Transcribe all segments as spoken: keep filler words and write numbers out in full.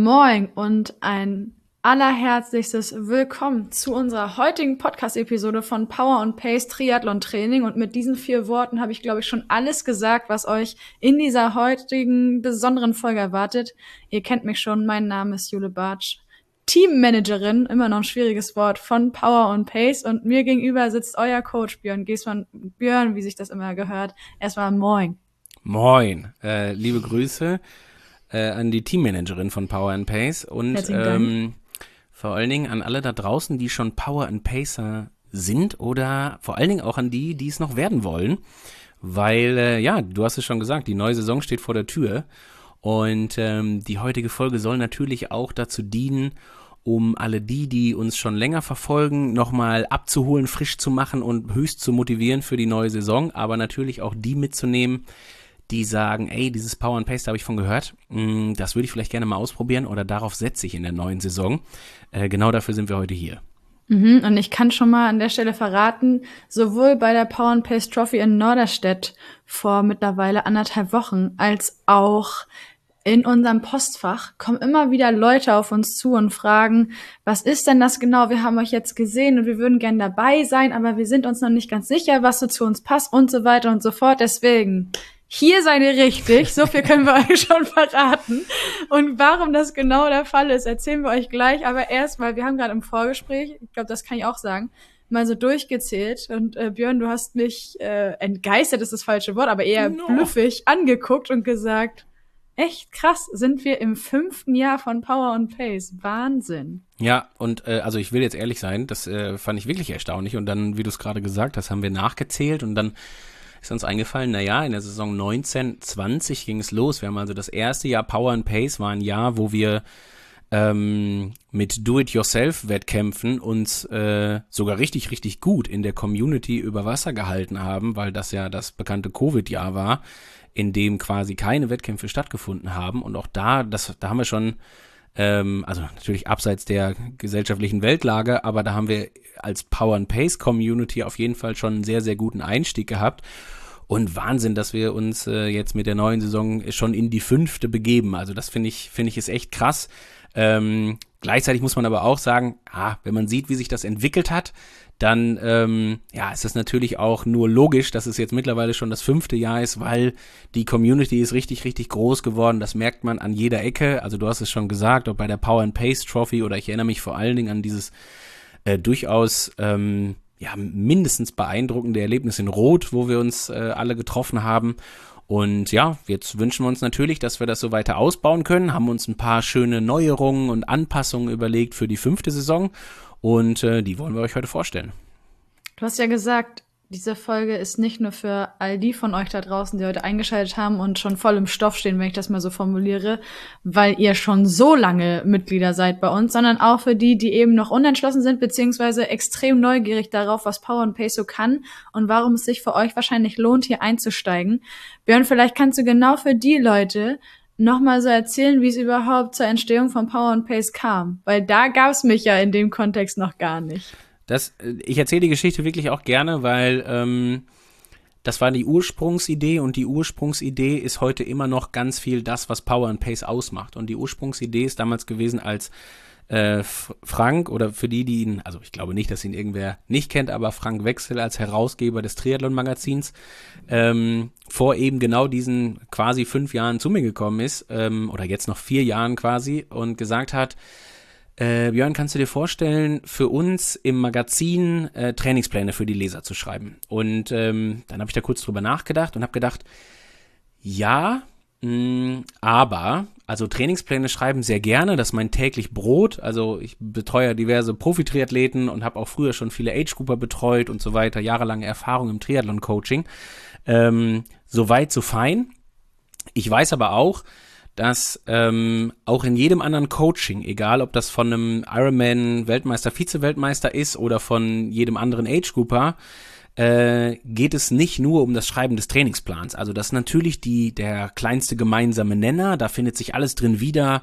Moin und ein allerherzlichstes Willkommen zu unserer heutigen Podcast-Episode von Power and Pace Triathlon Training. Und mit diesen vier Worten habe ich, glaube ich, schon alles gesagt, was euch in dieser heutigen besonderen Folge erwartet. Ihr kennt mich schon, mein Name ist Jule Bartsch, Teammanagerin, immer noch ein schwieriges Wort, von Power and Pace. Und mir gegenüber sitzt euer Coach Björn Giesmann. Björn, wie sich das immer gehört. Erstmal Moin. Moin, äh, liebe Grüße äh, an die Teammanagerin von Power and Pace und ähm, vor allen Dingen an alle da draußen, die schon Power and Pacer sind oder vor allen Dingen auch an die, die es noch werden wollen, weil, äh, ja, du hast es schon gesagt, die neue Saison steht vor der Tür und ähm, die heutige Folge soll natürlich auch dazu dienen, um alle die, die uns schon länger verfolgen, nochmal abzuholen, frisch zu machen und höchst zu motivieren für die neue Saison, aber natürlich auch die mitzunehmen, die sagen, ey, dieses Power and Pace, da habe ich von gehört, das würde ich vielleicht gerne mal ausprobieren oder darauf setze ich in der neuen Saison. Äh, genau dafür sind wir heute hier. Mhm, und ich kann schon mal an der Stelle verraten, sowohl bei der Power and Pace Trophy in Norderstedt vor mittlerweile anderthalb Wochen, als auch in unserem Postfach kommen immer wieder Leute auf uns zu und fragen, was ist denn das genau? Wir haben euch jetzt gesehen und wir würden gern dabei sein, aber wir sind uns noch nicht ganz sicher, was so zu uns passt und so weiter und so fort. Deswegen, hier seid ihr richtig. So viel können wir euch schon verraten. Und warum das genau der Fall ist, erzählen wir euch gleich. Aber erstmal, wir haben gerade im Vorgespräch, ich glaube, das kann ich auch sagen, mal so durchgezählt. Und äh, Björn, du hast mich äh, entgeistert, ist das falsche Wort, aber eher no. blüffig angeguckt und gesagt, echt krass, sind wir im fünften Jahr von Power and Pace. Wahnsinn. Ja, und äh, also ich will jetzt ehrlich sein, das äh, fand ich wirklich erstaunlich. Und dann, wie du es gerade gesagt hast, haben wir nachgezählt und dann ist uns eingefallen, naja, in der Saison neunzehn zwanzig ging es los. Wir haben also das erste Jahr Power and Pace, war ein Jahr, wo wir ähm, mit Do-it-yourself-Wettkämpfen uns äh, sogar richtig, richtig gut in der Community über Wasser gehalten haben, weil das ja das bekannte Covid-Jahr war, in dem quasi keine Wettkämpfe stattgefunden haben. Und auch da, das, da haben wir schon, ähm, also natürlich abseits der gesellschaftlichen Weltlage, aber da haben wir als Power and Pace Community auf jeden Fall schon einen sehr, sehr guten Einstieg gehabt. Und Wahnsinn, dass wir uns äh, jetzt mit der neuen Saison schon in die fünfte begeben. Also das finde ich, finde ich ist echt krass. Ähm, gleichzeitig muss man aber auch sagen, ah, wenn man sieht, wie sich das entwickelt hat, dann ähm, ja, ist es natürlich auch nur logisch, dass es jetzt mittlerweile schon das fünfte Jahr ist, weil die Community ist richtig, richtig groß geworden. Das merkt man an jeder Ecke. Also du hast es schon gesagt, ob bei der Power and Pace Trophy oder ich erinnere mich vor allen Dingen an dieses äh, durchaus ähm, ja mindestens beeindruckende Erlebnis in Rot, wo wir uns äh, alle getroffen haben. Und ja, jetzt wünschen wir uns natürlich, dass wir das so weiter ausbauen können, haben uns ein paar schöne Neuerungen und Anpassungen überlegt für die fünfte Saison und äh, die wollen wir euch heute vorstellen. Du hast ja gesagt, diese Folge ist nicht nur für all die von euch da draußen, die heute eingeschaltet haben und schon voll im Stoff stehen, wenn ich das mal so formuliere, weil ihr schon so lange Mitglieder seid bei uns, sondern auch für die, die eben noch unentschlossen sind, beziehungsweise extrem neugierig darauf, was Power and Pace so kann und warum es sich für euch wahrscheinlich lohnt, hier einzusteigen. Björn, vielleicht kannst du genau für die Leute nochmal so erzählen, wie es überhaupt zur Entstehung von Power and Pace kam, weil da gab es mich ja in dem Kontext noch gar nicht. Das, ich erzähle die Geschichte wirklich auch gerne, weil ähm, das war die Ursprungsidee und die Ursprungsidee ist heute immer noch ganz viel das, was Power and Pace ausmacht. Und die Ursprungsidee ist damals gewesen, als äh, Frank oder für die, die ihn, also ich glaube nicht, dass ihn irgendwer nicht kennt, aber Frank Wechsel als Herausgeber des Triathlon-Magazins ähm, vor eben genau diesen quasi fünf Jahren zu mir gekommen ist, ähm, oder jetzt noch vier Jahren quasi und gesagt hat, Äh, Björn, kannst du dir vorstellen, für uns im Magazin äh, Trainingspläne für die Leser zu schreiben? Und ähm, dann habe ich da kurz drüber nachgedacht und habe gedacht, ja, mh, aber, also Trainingspläne schreiben sehr gerne, das ist mein täglich Brot. Also ich betreue diverse Profi-Triathleten und habe auch früher schon viele Age-Grouper betreut und so weiter, jahrelange Erfahrung im Triathlon-Coaching. Ähm, Soweit, so fein. Ich weiß aber auch, dass ähm, auch in jedem anderen Coaching, egal ob das von einem Ironman-Weltmeister, Vize-Weltmeister ist oder von jedem anderen Age-Grouper, äh, geht es nicht nur um das Schreiben des Trainingsplans. Also das ist natürlich die, der kleinste gemeinsame Nenner, da findet sich alles drin wieder,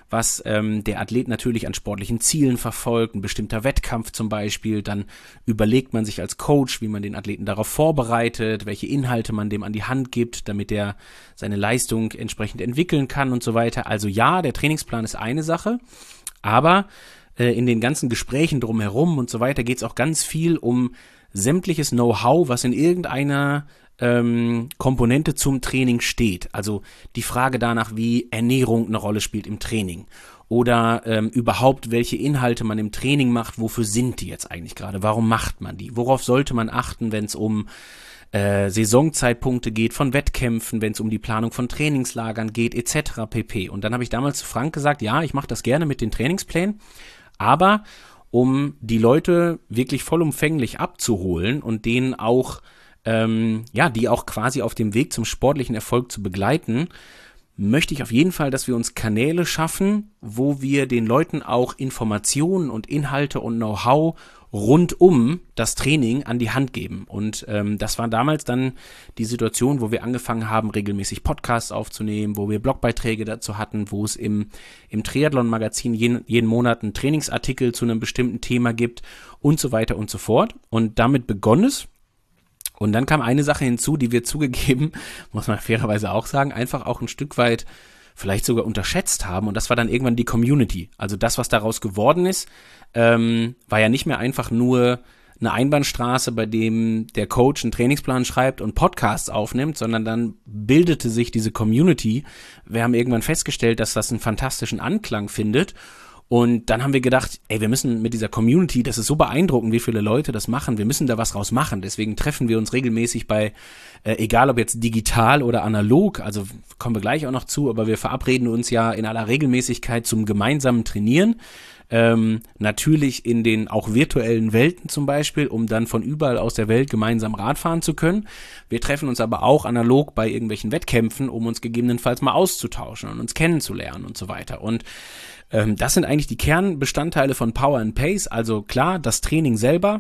was ähm, der Athlet natürlich an sportlichen Zielen verfolgt, ein bestimmter Wettkampf zum Beispiel. Dann überlegt man sich als Coach, wie man den Athleten darauf vorbereitet, welche Inhalte man dem an die Hand gibt, damit er seine Leistung entsprechend entwickeln kann und so weiter. Also ja, der Trainingsplan ist eine Sache, aber äh, in den ganzen Gesprächen drumherum und so weiter geht es auch ganz viel um sämtliches Know-how, was in irgendeiner ähm, Komponente zum Training steht. Also die Frage danach, wie Ernährung eine Rolle spielt im Training oder ähm, überhaupt, welche Inhalte man im Training macht, wofür sind die jetzt eigentlich gerade, warum macht man die, worauf sollte man achten, wenn es um äh, Saisonzeitpunkte geht von Wettkämpfen, wenn es um die Planung von Trainingslagern geht, et cetera pp. Und dann habe ich damals zu Frank gesagt, ja, ich mache das gerne mit den Trainingsplänen, aber um die Leute wirklich vollumfänglich abzuholen und denen auch, ähm, ja, die auch quasi auf dem Weg zum sportlichen Erfolg zu begleiten, möchte ich auf jeden Fall, dass wir uns Kanäle schaffen, wo wir den Leuten auch Informationen und Inhalte und Know-how rund um das Training an die Hand geben. Und ähm, das war damals dann die Situation, wo wir angefangen haben, regelmäßig Podcasts aufzunehmen, wo wir Blogbeiträge dazu hatten, wo es im, im Triathlon-Magazin jeden, jeden Monat einen Trainingsartikel zu einem bestimmten Thema gibt und so weiter und so fort. Und damit begonnen es. Und dann kam eine Sache hinzu, die wir zugegeben, muss man fairerweise auch sagen, einfach auch ein Stück weit vielleicht sogar unterschätzt haben. Und das war dann irgendwann die Community. Also das, was daraus geworden ist, ähm, war ja nicht mehr einfach nur eine Einbahnstraße, bei dem der Coach einen Trainingsplan schreibt und Podcasts aufnimmt, sondern dann bildete sich diese Community. Wir haben irgendwann festgestellt, dass das einen fantastischen Anklang findet. Und dann haben wir gedacht, ey, wir müssen mit dieser Community, das ist so beeindruckend, wie viele Leute das machen, wir müssen da was raus machen. Deswegen treffen wir uns regelmäßig bei, äh, egal ob jetzt digital oder analog, also kommen wir gleich auch noch zu, aber wir verabreden uns ja in aller Regelmäßigkeit zum gemeinsamen Trainieren. Ähm, natürlich in den auch virtuellen Welten zum Beispiel, um dann von überall aus der Welt gemeinsam Rad fahren zu können. Wir treffen uns aber auch analog bei irgendwelchen Wettkämpfen, um uns gegebenenfalls mal auszutauschen und uns kennenzulernen und so weiter. Und ähm, das sind eigentlich die Kernbestandteile von Power and Pace. Also klar, das Training selber,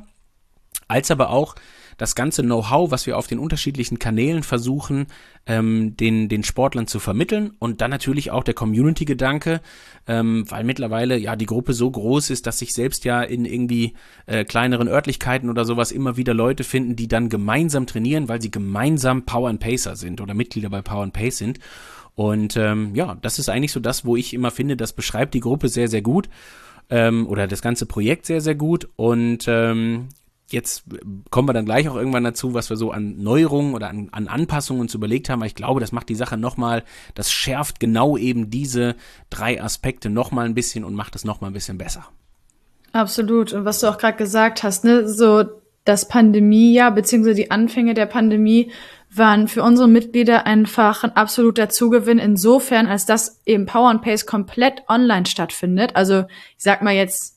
als aber auch das ganze Know-how, was wir auf den unterschiedlichen Kanälen versuchen, ähm, den den Sportlern zu vermitteln und dann natürlich auch der Community-Gedanke, ähm, weil mittlerweile ja die Gruppe so groß ist, dass sich selbst ja in irgendwie äh, kleineren Örtlichkeiten oder sowas immer wieder Leute finden, die dann gemeinsam trainieren, weil sie gemeinsam Power and Pacer sind oder Mitglieder bei Power and Pace sind. Und ähm, ja, das ist eigentlich so das, wo ich immer finde, das beschreibt die Gruppe sehr, sehr gut ähm, oder das ganze Projekt sehr, sehr gut und ähm, jetzt kommen wir dann gleich auch irgendwann dazu, was wir so an Neuerungen oder an, an Anpassungen uns überlegt haben. Aber ich glaube, das macht die Sache nochmal, das schärft genau eben diese drei Aspekte nochmal ein bisschen und macht es nochmal ein bisschen besser. Absolut. Und was du auch gerade gesagt hast, ne, so das Pandemiejahr beziehungsweise die Anfänge der Pandemie waren für unsere Mitglieder einfach ein absoluter Zugewinn insofern, als dass eben Power and Pace komplett online stattfindet. Also ich sag mal jetzt,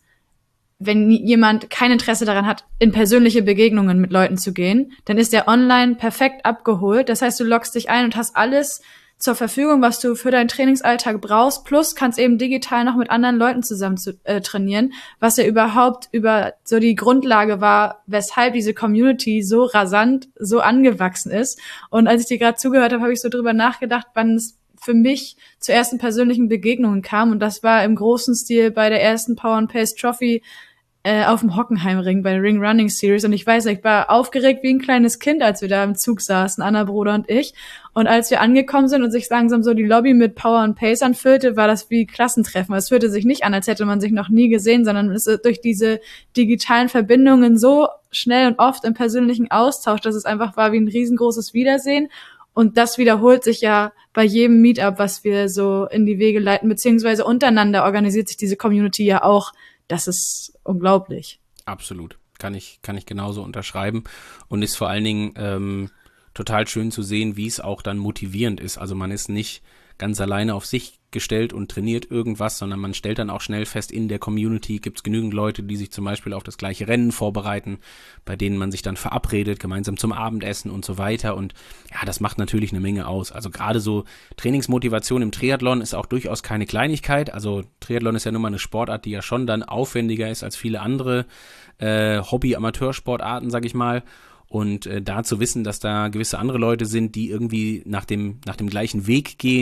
wenn jemand kein Interesse daran hat, in persönliche Begegnungen mit Leuten zu gehen, dann ist der online perfekt abgeholt. Das heißt, du loggst dich ein und hast alles zur Verfügung, was du für deinen Trainingsalltag brauchst, plus kannst eben digital noch mit anderen Leuten zusammen zu, äh, trainieren, was ja überhaupt über so die Grundlage war, weshalb diese Community so rasant, so angewachsen ist. Und als ich dir gerade zugehört habe, habe ich so drüber nachgedacht, wann es für mich zu ersten persönlichen Begegnungen kam. Und das war im großen Stil bei der ersten Power and Pace Trophy äh, auf dem Hockenheimring bei der Ring Running Series. Und ich weiß, ich war aufgeregt wie ein kleines Kind, als wir da im Zug saßen, Anna, Bruder und ich. Und als wir angekommen sind und sich langsam so die Lobby mit Power and Pace anfüllte, war das wie Klassentreffen. Es fühlte sich nicht an, als hätte man sich noch nie gesehen, sondern es ist durch diese digitalen Verbindungen so schnell und oft im persönlichen Austausch, dass es einfach war wie ein riesengroßes Wiedersehen. Und das wiederholt sich ja bei jedem Meetup, was wir so in die Wege leiten, beziehungsweise untereinander organisiert sich diese Community ja auch. Das ist unglaublich. Absolut. Kann ich, kann ich genauso unterschreiben und ist vor allen Dingen ähm, total schön zu sehen, wie es auch dann motivierend ist. Also man ist nicht ganz alleine auf sich gestellt und trainiert irgendwas, sondern man stellt dann auch schnell fest, in der Community gibt es genügend Leute, die sich zum Beispiel auf das gleiche Rennen vorbereiten, bei denen man sich dann verabredet, gemeinsam zum Abendessen und so weiter. Und ja, das macht natürlich eine Menge aus. Also gerade so Trainingsmotivation im Triathlon ist auch durchaus keine Kleinigkeit. Also Triathlon ist ja nun mal eine Sportart, die ja schon dann aufwendiger ist als viele andere äh, Hobby-Amateursportarten, sag ich mal. Und äh, da zu wissen, dass da gewisse andere Leute sind, die irgendwie nach dem nach dem gleichen Weg gehen,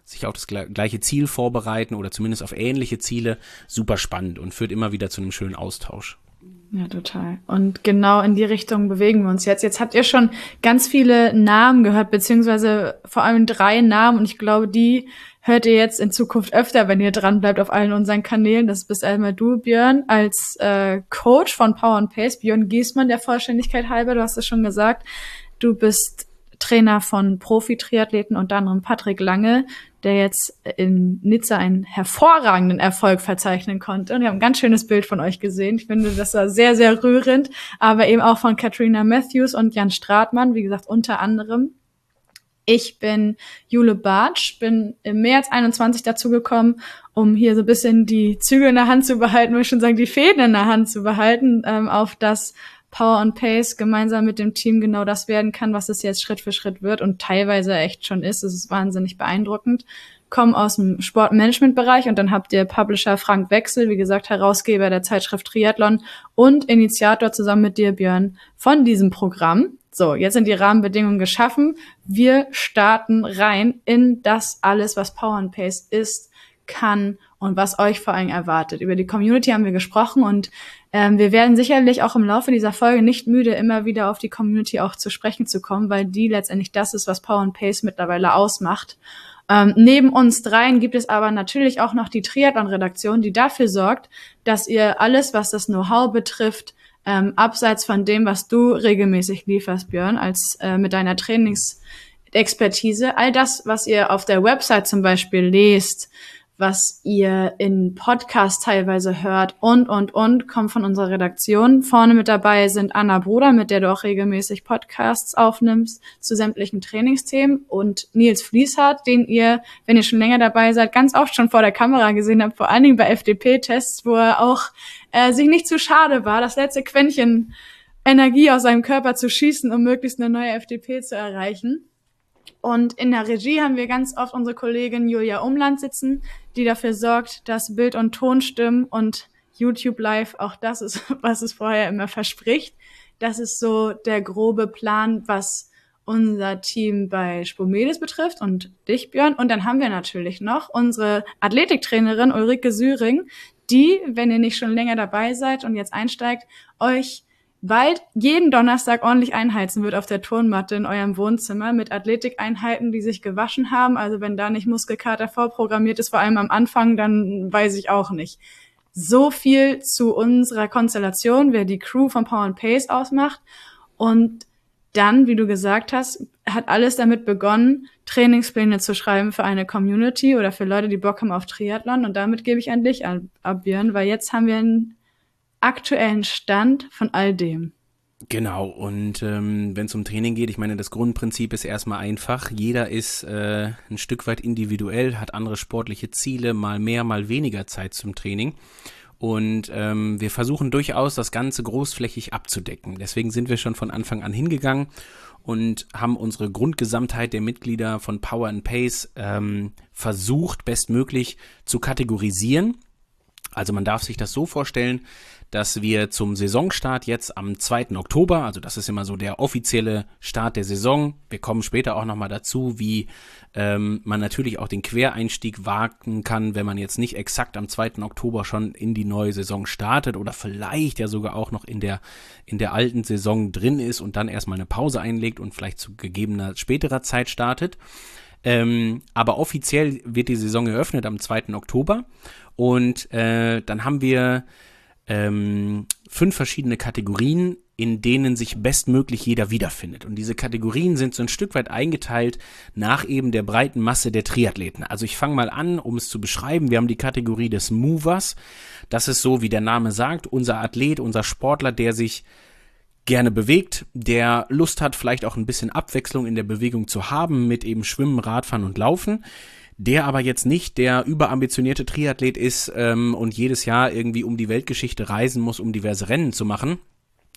sich auf das gleiche Ziel vorbereiten oder zumindest auf ähnliche Ziele, super spannend und führt immer wieder zu einem schönen Austausch. Ja, total. Und genau in die Richtung bewegen wir uns jetzt. Jetzt habt ihr schon ganz viele Namen gehört, beziehungsweise vor allem drei Namen. Und ich glaube, die hört ihr jetzt in Zukunft öfter, wenn ihr dran bleibt auf allen unseren Kanälen. Das bist einmal du, Björn, als äh, Coach von Power and Pace. Björn Giesmann, der Vollständigkeit halber, du hast es schon gesagt. Du bist Trainer von Profi-Triathleten, unter anderem Patrick Lange, der jetzt in Nizza einen hervorragenden Erfolg verzeichnen konnte. Und wir haben ein ganz schönes Bild von euch gesehen. Ich finde, das war sehr, sehr rührend. Aber eben auch von Katrina Matthews und Jan Stratmann, wie gesagt, unter anderem. Ich bin Jule Bartsch, bin im März einundzwanzig dazugekommen, um hier so ein bisschen die Zügel in der Hand zu behalten, würde ich schon sagen, die Fäden in der Hand zu behalten, ähm, auf das Power and Pace gemeinsam mit dem Team genau das werden kann, was es jetzt Schritt für Schritt wird und teilweise echt schon ist. Es ist wahnsinnig beeindruckend. Komme aus dem Sportmanagement-Bereich und dann habt ihr Publisher Frank Wechsel, wie gesagt, Herausgeber der Zeitschrift Triathlon und Initiator zusammen mit dir, Björn, von diesem Programm. So, jetzt sind die Rahmenbedingungen geschaffen. Wir starten rein in das alles, was Power and Pace ist, kann und was euch vor allem erwartet. Über die Community haben wir gesprochen und ähm, wir werden sicherlich auch im Laufe dieser Folge nicht müde, immer wieder auf die Community auch zu sprechen zu kommen, weil die letztendlich das ist, was Power and Pace mittlerweile ausmacht. Ähm, neben uns dreien gibt es aber natürlich auch noch die Triathlon-Redaktion, die dafür sorgt, dass ihr alles, was das Know-how betrifft, ähm, abseits von dem, was du regelmäßig lieferst, Björn, als äh, mit deiner Trainingsexpertise, all das, was ihr auf der Website zum Beispiel lest, was ihr in Podcasts teilweise hört und, und, und, kommt von unserer Redaktion. Vorne mit dabei sind Anna Bruder, mit der du auch regelmäßig Podcasts aufnimmst zu sämtlichen Trainingsthemen, und Nils Fließhardt, den ihr, wenn ihr schon länger dabei seid, ganz oft schon vor der Kamera gesehen habt, vor allen Dingen bei F D P-Tests, wo er auch äh, sich nicht zu schade war, das letzte Quäntchen Energie aus seinem Körper zu schießen, um möglichst eine neue F D P zu erreichen. Und in der Regie haben wir ganz oft unsere Kollegin Julia Umland sitzen, die dafür sorgt, dass Bild und Ton stimmen und YouTube Live, auch das ist, was es vorher immer verspricht. Das ist so der grobe Plan, was unser Team bei Spomedes betrifft und dich, Björn. Und dann haben wir natürlich noch unsere Athletiktrainerin Ulrike Süring, die, wenn ihr nicht schon länger dabei seid und jetzt einsteigt, euch bald jeden Donnerstag ordentlich einheizen wird auf der Turnmatte in eurem Wohnzimmer mit Athletikeinheiten, die sich gewaschen haben. Also wenn da nicht Muskelkater vorprogrammiert ist, vor allem am Anfang, dann weiß ich auch nicht. So viel zu unserer Konstellation, wer die Crew von Power and Pace ausmacht. Und dann, wie du gesagt hast, hat alles damit begonnen, Trainingspläne zu schreiben für eine Community oder für Leute, die Bock haben auf Triathlon. Und damit gebe ich an dich ab, Björn, weil jetzt haben wir einen aktuellen Stand von all dem. Genau, und ähm, wenn es um Training geht, ich meine, das Grundprinzip ist erstmal einfach. Jeder ist äh, ein Stück weit individuell, hat andere sportliche Ziele, mal mehr, mal weniger Zeit zum Training. Und ähm, wir versuchen durchaus, das Ganze großflächig abzudecken. Deswegen sind wir schon von Anfang an hingegangen und haben unsere Grundgesamtheit der Mitglieder von Power and Pace ähm, versucht, bestmöglich zu kategorisieren. Also man darf sich das so vorstellen, dass wir zum Saisonstart jetzt am zweiten Oktober, also das ist immer so der offizielle Start der Saison, wir kommen später auch nochmal dazu, wie ähm, man natürlich auch den Quereinstieg wagen kann, wenn man jetzt nicht exakt am zweiten Oktober schon in die neue Saison startet oder vielleicht ja sogar auch noch in der, in der alten Saison drin ist und dann erstmal eine Pause einlegt und vielleicht zu gegebener späterer Zeit startet. Ähm, aber offiziell wird die Saison eröffnet am zweiten Oktober und äh, dann haben wir ähm, fünf verschiedene Kategorien, in denen sich bestmöglich jeder wiederfindet. Und diese Kategorien sind so ein Stück weit eingeteilt nach eben der breiten Masse der Triathleten. Also ich fange mal an, um es zu beschreiben. Wir haben die Kategorie des Movers. Das ist so, wie der Name sagt, unser Athlet, unser Sportler, der sich gerne bewegt, der Lust hat, vielleicht auch ein bisschen Abwechslung in der Bewegung zu haben mit eben Schwimmen, Radfahren und Laufen, der aber jetzt nicht der überambitionierte Triathlet ist ähm, und jedes Jahr irgendwie um die Weltgeschichte reisen muss, um diverse Rennen zu machen,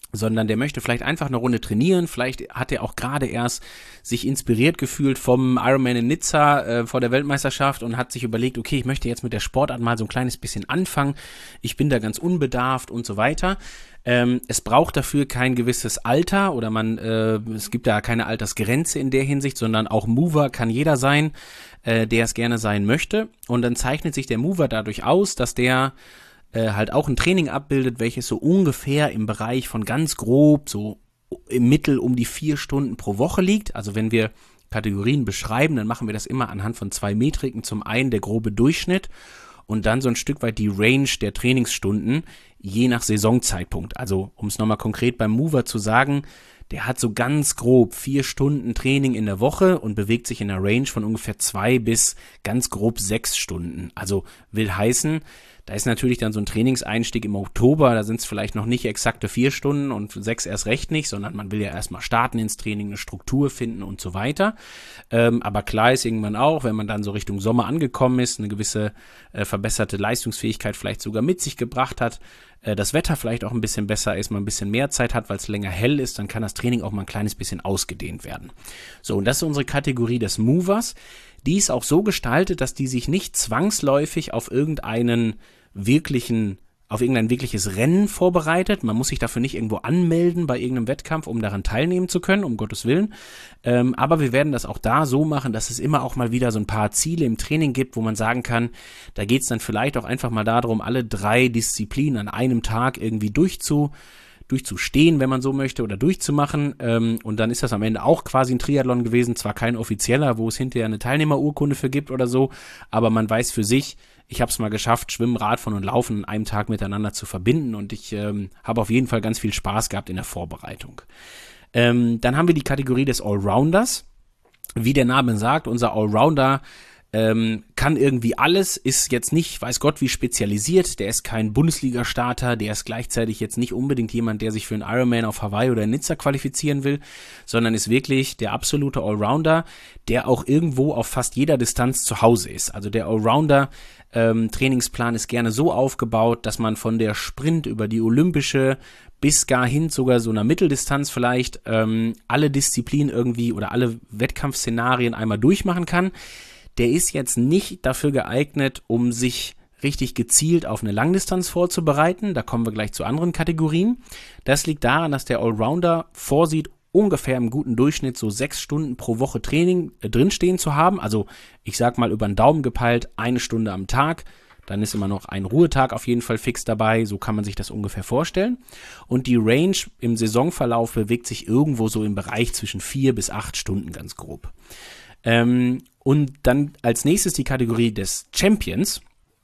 sondern der möchte vielleicht einfach eine Runde trainieren, vielleicht hat er auch gerade erst sich inspiriert gefühlt vom Ironman in Nizza äh, vor der Weltmeisterschaft und hat sich überlegt, okay, ich möchte jetzt mit der Sportart mal so ein kleines bisschen anfangen, ich bin da ganz unbedarft und so weiter. Ähm, es braucht dafür kein gewisses Alter oder man, äh, es gibt da keine Altersgrenze in der Hinsicht, sondern auch Mover kann jeder sein, äh, der es gerne sein möchte, und dann zeichnet sich der Mover dadurch aus, dass der Äh, halt auch ein Training abbildet, welches so ungefähr im Bereich von ganz grob so im Mittel um die vier Stunden pro Woche liegt. Also wenn wir Kategorien beschreiben, dann machen wir das immer anhand von zwei Metriken. Zum einen der grobe Durchschnitt und dann so ein Stück weit die Range der Trainingsstunden, je nach Saisonzeitpunkt. Also um es nochmal konkret beim Mover zu sagen, der hat so ganz grob vier Stunden Training in der Woche und bewegt sich in einer Range von ungefähr zwei bis ganz grob sechs Stunden. Also will heißen, da ist natürlich dann so ein Trainingseinstieg im Oktober, da sind es vielleicht noch nicht exakte vier Stunden und sechs erst recht nicht, sondern man will ja erstmal starten ins Training, eine Struktur finden und so weiter. Ähm, aber klar ist irgendwann auch, wenn man dann so Richtung Sommer angekommen ist, eine gewisse äh, verbesserte Leistungsfähigkeit vielleicht sogar mit sich gebracht hat, äh, das Wetter vielleicht auch ein bisschen besser ist, man ein bisschen mehr Zeit hat, weil es länger hell ist, dann kann das Training auch mal ein kleines bisschen ausgedehnt werden. So, und das ist unsere Kategorie des Movers. Die ist auch so gestaltet, dass die sich nicht zwangsläufig auf irgendeinen wirklichen, auf irgendein wirkliches Rennen vorbereitet. Man muss sich dafür nicht irgendwo anmelden bei irgendeinem Wettkampf, um daran teilnehmen zu können, um Gottes Willen. Ähm, aber wir werden das auch da so machen, dass es immer auch mal wieder so ein paar Ziele im Training gibt, wo man sagen kann, da geht es dann vielleicht auch einfach mal darum, alle drei Disziplinen an einem Tag irgendwie durchzu durchzustehen, wenn man so möchte, oder durchzumachen. Ähm, und dann ist das am Ende auch quasi ein Triathlon gewesen, zwar kein offizieller, wo es hinterher eine Teilnehmerurkunde für gibt oder so, aber man weiß für sich, ich habe es mal geschafft, Schwimmen, Radfahren und Laufen an einem Tag miteinander zu verbinden, und ich ähm, habe auf jeden Fall ganz viel Spaß gehabt in der Vorbereitung. Ähm, dann haben wir die Kategorie des Allrounders. Wie der Name sagt, unser Allrounder Ähm, kann irgendwie alles, ist jetzt nicht, weiß Gott wie spezialisiert, der ist kein Bundesliga-Starter, der ist gleichzeitig jetzt nicht unbedingt jemand, der sich für einen Ironman auf Hawaii oder in Nizza qualifizieren will, sondern ist wirklich der absolute Allrounder, der auch irgendwo auf fast jeder Distanz zu Hause ist. Also der Allrounder ähm, Trainingsplan ist gerne so aufgebaut, dass man von der Sprint über die olympische bis gar hin sogar so einer Mitteldistanz vielleicht ähm, alle Disziplinen irgendwie oder alle Wettkampfszenarien einmal durchmachen kann. Der ist jetzt nicht dafür geeignet, um sich richtig gezielt auf eine Langdistanz vorzubereiten. Da kommen wir gleich zu anderen Kategorien. Das liegt daran, dass der Allrounder vorsieht, ungefähr im guten Durchschnitt so sechs Stunden pro Woche Training äh, drinstehen zu haben. Also ich sag mal über den Daumen gepeilt, eine Stunde am Tag. Dann ist immer noch ein Ruhetag auf jeden Fall fix dabei. So kann man sich das ungefähr vorstellen. Und die Range im Saisonverlauf bewegt sich irgendwo so im Bereich zwischen vier bis acht Stunden ganz grob. Ähm, und dann als nächstes die Kategorie des Champions.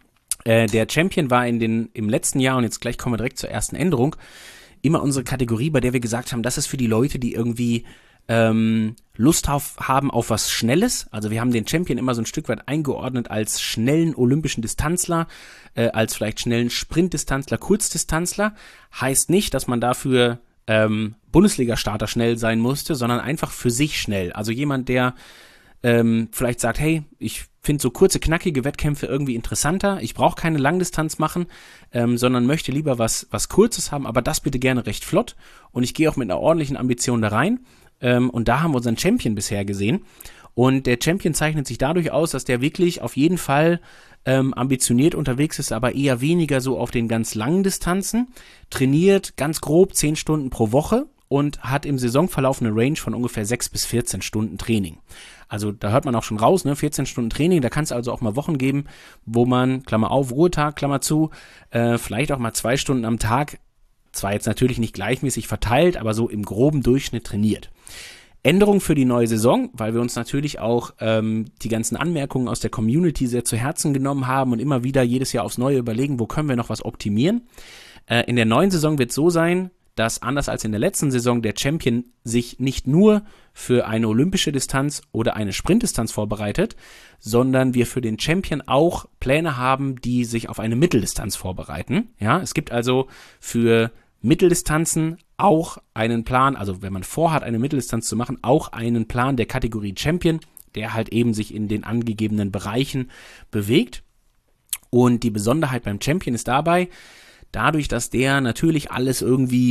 Äh, der Champion war in den, im letzten Jahr, und jetzt gleich kommen wir direkt zur ersten Änderung, immer unsere Kategorie, bei der wir gesagt haben, das ist für die Leute, die irgendwie ähm, Lust auf, haben auf was Schnelles. Also wir haben den Champion immer so ein Stück weit eingeordnet als schnellen olympischen Distanzler, äh, als vielleicht schnellen Sprintdistanzler, Kurzdistanzler. Heißt nicht, dass man dafür ähm, Bundesliga-Starter schnell sein musste, sondern einfach für sich schnell. Also jemand, der ähm, vielleicht sagt, hey, ich finde so kurze, knackige Wettkämpfe irgendwie interessanter. Ich brauche keine Langdistanz machen, ähm, sondern möchte lieber was, was Kurzes haben, aber das bitte gerne recht flott. Und ich gehe auch mit einer ordentlichen Ambition da rein. Ähm, und da haben wir unseren Champion bisher gesehen. Und der Champion zeichnet sich dadurch aus, dass der wirklich auf jeden Fall ähm, ambitioniert unterwegs ist, aber eher weniger so auf den ganz langen Distanzen. Trainiert ganz grob zehn Stunden pro Woche und hat im Saisonverlauf eine Range von ungefähr sechs bis vierzehn Stunden Training. Also da hört man auch schon raus, ne, vierzehn Stunden Training, da kann es also auch mal Wochen geben, wo man, Klammer auf, Ruhetag, Klammer zu, äh, vielleicht auch mal zwei Stunden am Tag, zwar jetzt natürlich nicht gleichmäßig verteilt, aber so im groben Durchschnitt trainiert. Änderung für die neue Saison, weil wir uns natürlich auch ähm, die ganzen Anmerkungen aus der Community sehr zu Herzen genommen haben und immer wieder jedes Jahr aufs Neue überlegen, wo können wir noch was optimieren. Äh, in der neuen Saison wird es so sein, dass anders als in der letzten Saison der Champion sich nicht nur für eine olympische Distanz oder eine Sprintdistanz vorbereitet, sondern wir für den Champion auch Pläne haben, die sich auf eine Mitteldistanz vorbereiten. Ja, es gibt also für Mitteldistanzen auch einen Plan, also wenn man vorhat, eine Mitteldistanz zu machen, auch einen Plan der Kategorie Champion, der halt eben sich in den angegebenen Bereichen bewegt. Und die Besonderheit beim Champion ist dabei, dadurch, dass der natürlich alles irgendwie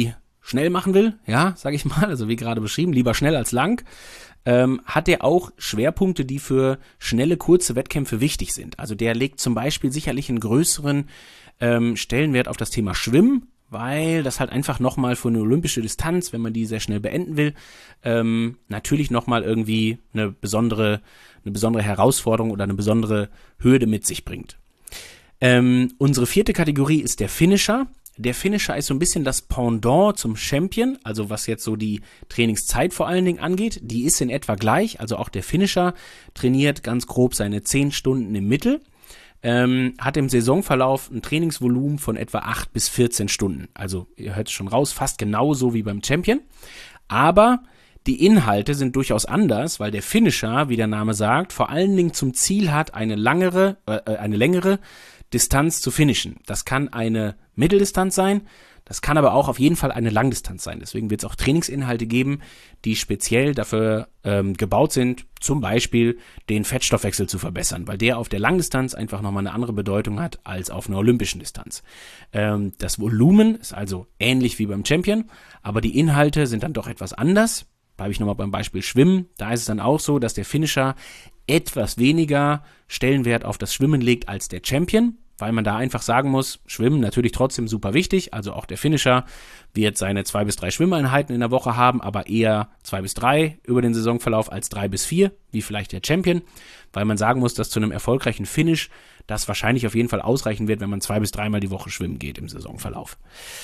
schnell machen will, ja, sag ich mal, also wie gerade beschrieben, lieber schnell als lang, ähm, hat er auch Schwerpunkte, die für schnelle, kurze Wettkämpfe wichtig sind. Also der legt zum Beispiel sicherlich einen größeren ähm, Stellenwert auf das Thema Schwimmen, weil das halt einfach nochmal für eine olympische Distanz, wenn man die sehr schnell beenden will, ähm, natürlich nochmal irgendwie eine besondere, eine besondere Herausforderung oder eine besondere Hürde mit sich bringt. Ähm, unsere vierte Kategorie ist der Finisher. Der Finisher ist so ein bisschen das Pendant zum Champion, also was jetzt so die Trainingszeit vor allen Dingen angeht. Die ist in etwa gleich, also auch der Finisher trainiert ganz grob seine zehn Stunden im Mittel. Ähm, hat im Saisonverlauf ein Trainingsvolumen von etwa acht bis vierzehn Stunden. Also ihr hört es schon raus, fast genauso wie beim Champion. Aber die Inhalte sind durchaus anders, weil der Finisher, wie der Name sagt, vor allen Dingen zum Ziel hat, eine langere, äh, eine längere Distanz zu finishen. Das kann eine Mitteldistanz sein, das kann aber auch auf jeden Fall eine Langdistanz sein. Deswegen wird es auch Trainingsinhalte geben, die speziell dafür ähm, gebaut sind, zum Beispiel den Fettstoffwechsel zu verbessern, weil der auf der Langdistanz einfach nochmal eine andere Bedeutung hat als auf einer olympischen Distanz. Ähm, das Volumen ist also ähnlich wie beim Champion, aber die Inhalte sind dann doch etwas anders. Bleibe ich nochmal beim Beispiel Schwimmen. Da ist es dann auch so, dass der Finisher etwas weniger Stellenwert auf das Schwimmen legt als der Champion, weil man da einfach sagen muss, Schwimmen natürlich trotzdem super wichtig, also auch der Finisher wird seine zwei bis drei Schwimmeinheiten in der Woche haben, aber eher zwei bis drei über den Saisonverlauf als drei bis vier, wie vielleicht der Champion, weil man sagen muss, dass zu einem erfolgreichen Finish das wahrscheinlich auf jeden Fall ausreichen wird, wenn man zwei bis dreimal die Woche schwimmen geht im Saisonverlauf.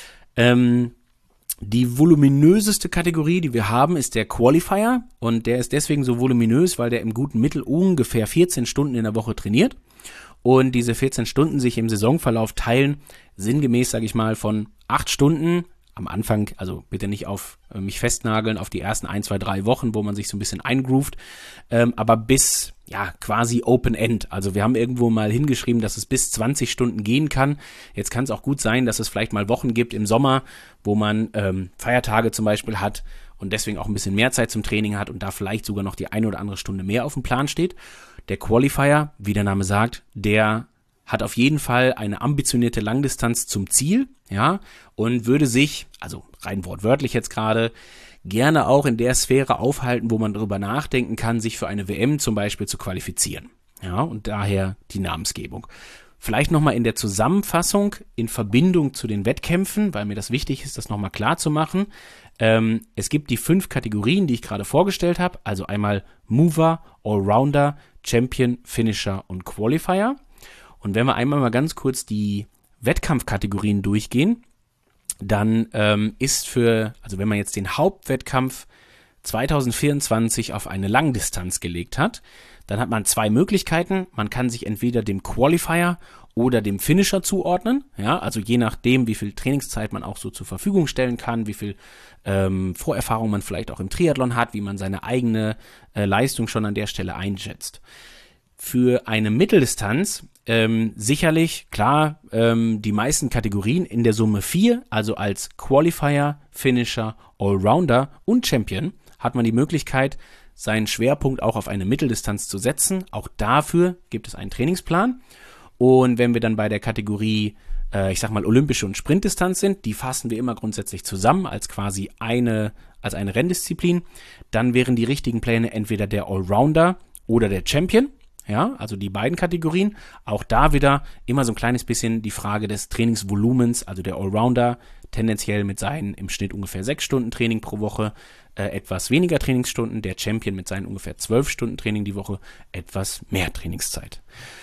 Ähm, Die voluminöseste Kategorie, die wir haben, ist der Qualifier und der ist deswegen so voluminös, weil der im guten Mittel ungefähr vierzehn Stunden in der Woche trainiert und diese vierzehn Stunden sich im Saisonverlauf teilen, sinngemäß, sage ich mal, von acht Stunden am Anfang, also bitte nicht auf äh, mich festnageln, auf die ersten ein, zwei, drei Wochen, wo man sich so ein bisschen eingroovt, ähm, aber bis, ja, quasi Open End. Also wir haben irgendwo mal hingeschrieben, dass es bis zwanzig Stunden gehen kann. Jetzt kann es auch gut sein, dass es vielleicht mal Wochen gibt im Sommer, wo man ähm, Feiertage zum Beispiel hat und deswegen auch ein bisschen mehr Zeit zum Training hat und da vielleicht sogar noch die eine oder andere Stunde mehr auf dem Plan steht. Der Qualifier, wie der Name sagt, der hat auf jeden Fall eine ambitionierte Langdistanz zum Ziel, ja, und würde sich, also rein wortwörtlich jetzt gerade, gerne auch in der Sphäre aufhalten, wo man darüber nachdenken kann, sich für eine W M zum Beispiel zu qualifizieren. Ja, und daher die Namensgebung. Vielleicht nochmal in der Zusammenfassung in Verbindung zu den Wettkämpfen, weil mir das wichtig ist, das nochmal klar zu machen. Ähm, es gibt die fünf Kategorien, die ich gerade vorgestellt habe, also einmal Mover, Allrounder, Champion, Finisher und Qualifier. Und wenn wir einmal mal ganz kurz die Wettkampfkategorien durchgehen, dann ähm, ist für, also wenn man jetzt den Hauptwettkampf zwanzig vierundzwanzig auf eine Langdistanz gelegt hat, dann hat man zwei Möglichkeiten. Man kann sich entweder dem Qualifier oder dem Finisher zuordnen, ja, also je nachdem, wie viel Trainingszeit man auch so zur Verfügung stellen kann, wie viel ähm, Vorerfahrung man vielleicht auch im Triathlon hat, wie man seine eigene äh, Leistung schon an der Stelle einschätzt. Für eine Mitteldistanz ähm, sicherlich, klar, ähm, die meisten Kategorien in der Summe vier, also als Qualifier, Finisher, Allrounder und Champion, hat man die Möglichkeit, seinen Schwerpunkt auch auf eine Mitteldistanz zu setzen. Auch dafür gibt es einen Trainingsplan. Und wenn wir dann bei der Kategorie, äh, ich sag mal, olympische und Sprintdistanz sind, die fassen wir immer grundsätzlich zusammen als quasi eine, als eine Renndisziplin, dann wären die richtigen Pläne entweder der Allrounder oder der Champion. Ja, also die beiden Kategorien. Auch da wieder immer so ein kleines bisschen die Frage des Trainingsvolumens. Also der Allrounder tendenziell mit seinen im Schnitt ungefähr sechs Stunden Training pro Woche, äh, etwas weniger Trainingsstunden. Der Champion mit seinen ungefähr zwölf Stunden Training die Woche, etwas mehr Trainingszeit.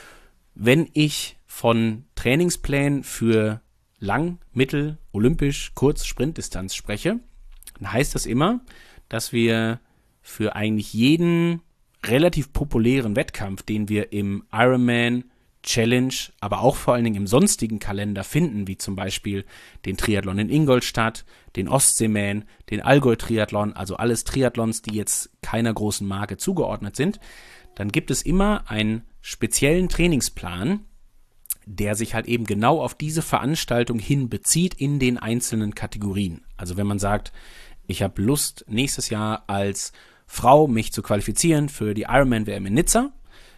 Wenn ich von Trainingsplänen für Lang-, Mittel-, Olympisch-, Kurz-, Sprintdistanz spreche, dann heißt das immer, dass wir für eigentlich jeden relativ populären Wettkampf, den wir im Ironman, Challenge, aber auch vor allen Dingen im sonstigen Kalender finden, wie zum Beispiel den Triathlon in Ingolstadt, den Ostseeman, den Allgäu-Triathlon, also alles Triathlons, die jetzt keiner großen Marke zugeordnet sind, dann gibt es immer einen speziellen Trainingsplan, der sich halt eben genau auf diese Veranstaltung hin bezieht in den einzelnen Kategorien. Also wenn man sagt, ich habe Lust, nächstes Jahr als Frau mich zu qualifizieren für die Ironman-W M in Nizza,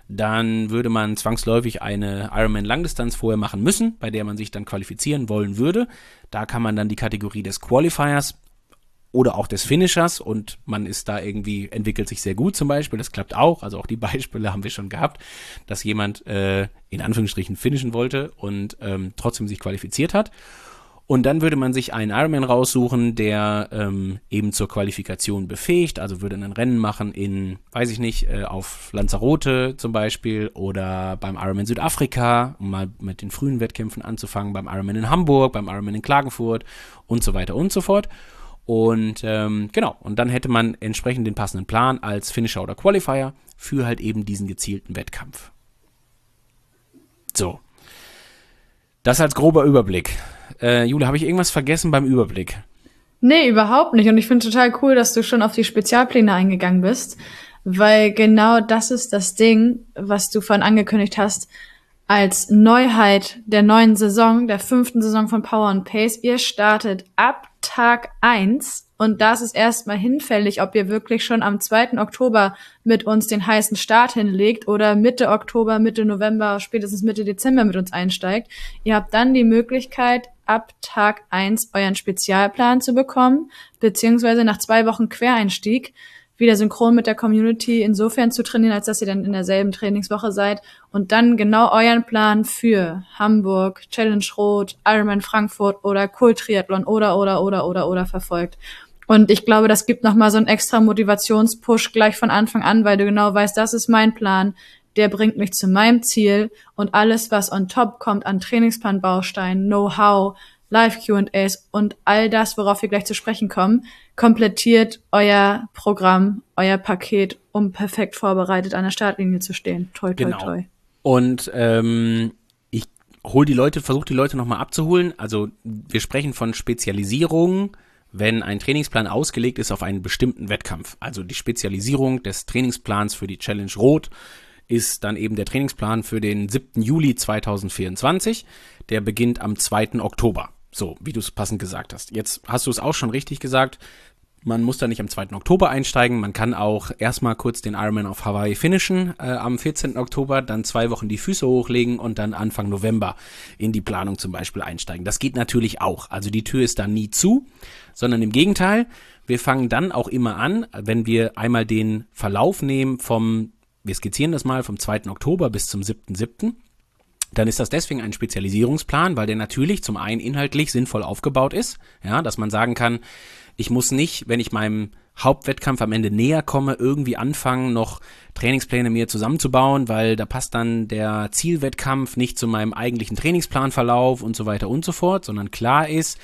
dann würde man zwangsläufig eine Ironman-Langdistanz vorher machen müssen, bei der man sich dann qualifizieren wollen würde. Da kann man dann die Kategorie des Qualifiers oder auch des Finishers und man ist da irgendwie, entwickelt sich sehr gut zum Beispiel, das klappt auch, also auch die Beispiele haben wir schon gehabt, dass jemand äh, in Anführungsstrichen finishen wollte und ähm, trotzdem sich qualifiziert hat. Und dann würde man sich einen Ironman raussuchen, der ähm, eben zur Qualifikation befähigt, also würde ein Rennen machen in, weiß ich nicht, äh, auf Lanzarote zum Beispiel oder beim Ironman Südafrika, um mal mit den frühen Wettkämpfen anzufangen, beim Ironman in Hamburg, beim Ironman in Klagenfurt und so weiter und so fort. Und ähm, genau, und dann hätte man entsprechend den passenden Plan als Finisher oder Qualifier für halt eben diesen gezielten Wettkampf. So, das als grober Überblick. Äh, Jule, habe ich irgendwas vergessen beim Überblick? Nee, überhaupt nicht. Und ich finde total cool, dass du schon auf die Spezialpläne eingegangen bist, weil genau das ist das Ding, was du vorhin angekündigt hast, als Neuheit der neuen Saison, der fünften Saison von Power and Pace. Ihr startet ab Tag eins und da ist es erstmal hinfällig, ob ihr wirklich schon am zweiten Oktober mit uns den heißen Start hinlegt oder Mitte Oktober, Mitte November, spätestens Mitte Dezember mit uns einsteigt. Ihr habt dann die Möglichkeit, ab Tag eins euren Spezialplan zu bekommen, beziehungsweise nach zwei Wochen Quereinstieg wieder synchron mit der Community insofern zu trainieren, als dass ihr dann in derselben Trainingswoche seid und dann genau euren Plan für Hamburg, Challenge Rot, Ironman Frankfurt oder Kultriathlon oder, oder, oder, oder, oder verfolgt. Und ich glaube, das gibt nochmal so einen extra Motivationspush gleich von Anfang an, weil du genau weißt, das ist mein Plan, der bringt mich zu meinem Ziel und alles, was on top kommt an Trainingsplanbausteinen, Know-how, Live-Q and A's und all das, worauf wir gleich zu sprechen kommen, komplettiert euer Programm, euer Paket, um perfekt vorbereitet an der Startlinie zu stehen. Toi, toi, genau. toi. Und ähm, ich hol die Leute, versuche die Leute nochmal abzuholen. Also wir sprechen von Spezialisierung, wenn ein Trainingsplan ausgelegt ist auf einen bestimmten Wettkampf. Also die Spezialisierung des Trainingsplans für die Challenge Rot ist dann eben der Trainingsplan für den siebten Juli zweitausendvierundzwanzig. Der beginnt am zweiten Oktober. So, wie du es passend gesagt hast. Jetzt hast du es auch schon richtig gesagt. Man muss da nicht am zweiten Oktober einsteigen. Man kann auch erstmal kurz den Ironman auf Hawaii finishen äh, am vierzehnten Oktober, dann zwei Wochen die Füße hochlegen und dann Anfang November in die Planung zum Beispiel einsteigen. Das geht natürlich auch. Also die Tür ist dann nie zu, sondern im Gegenteil. Wir fangen dann auch immer an, wenn wir einmal den Verlauf nehmen vom, wir skizzieren das mal, vom zweiten Oktober bis zum siebten siebten Dann ist das deswegen ein Spezialisierungsplan, weil der natürlich zum einen inhaltlich sinnvoll aufgebaut ist, ja, dass man sagen kann, ich muss nicht, wenn ich meinem Hauptwettkampf am Ende näher komme, irgendwie anfangen, noch Trainingspläne mir zusammenzubauen, weil da passt dann der Zielwettkampf nicht zu meinem eigentlichen Trainingsplanverlauf und so weiter und so fort, sondern klar ist,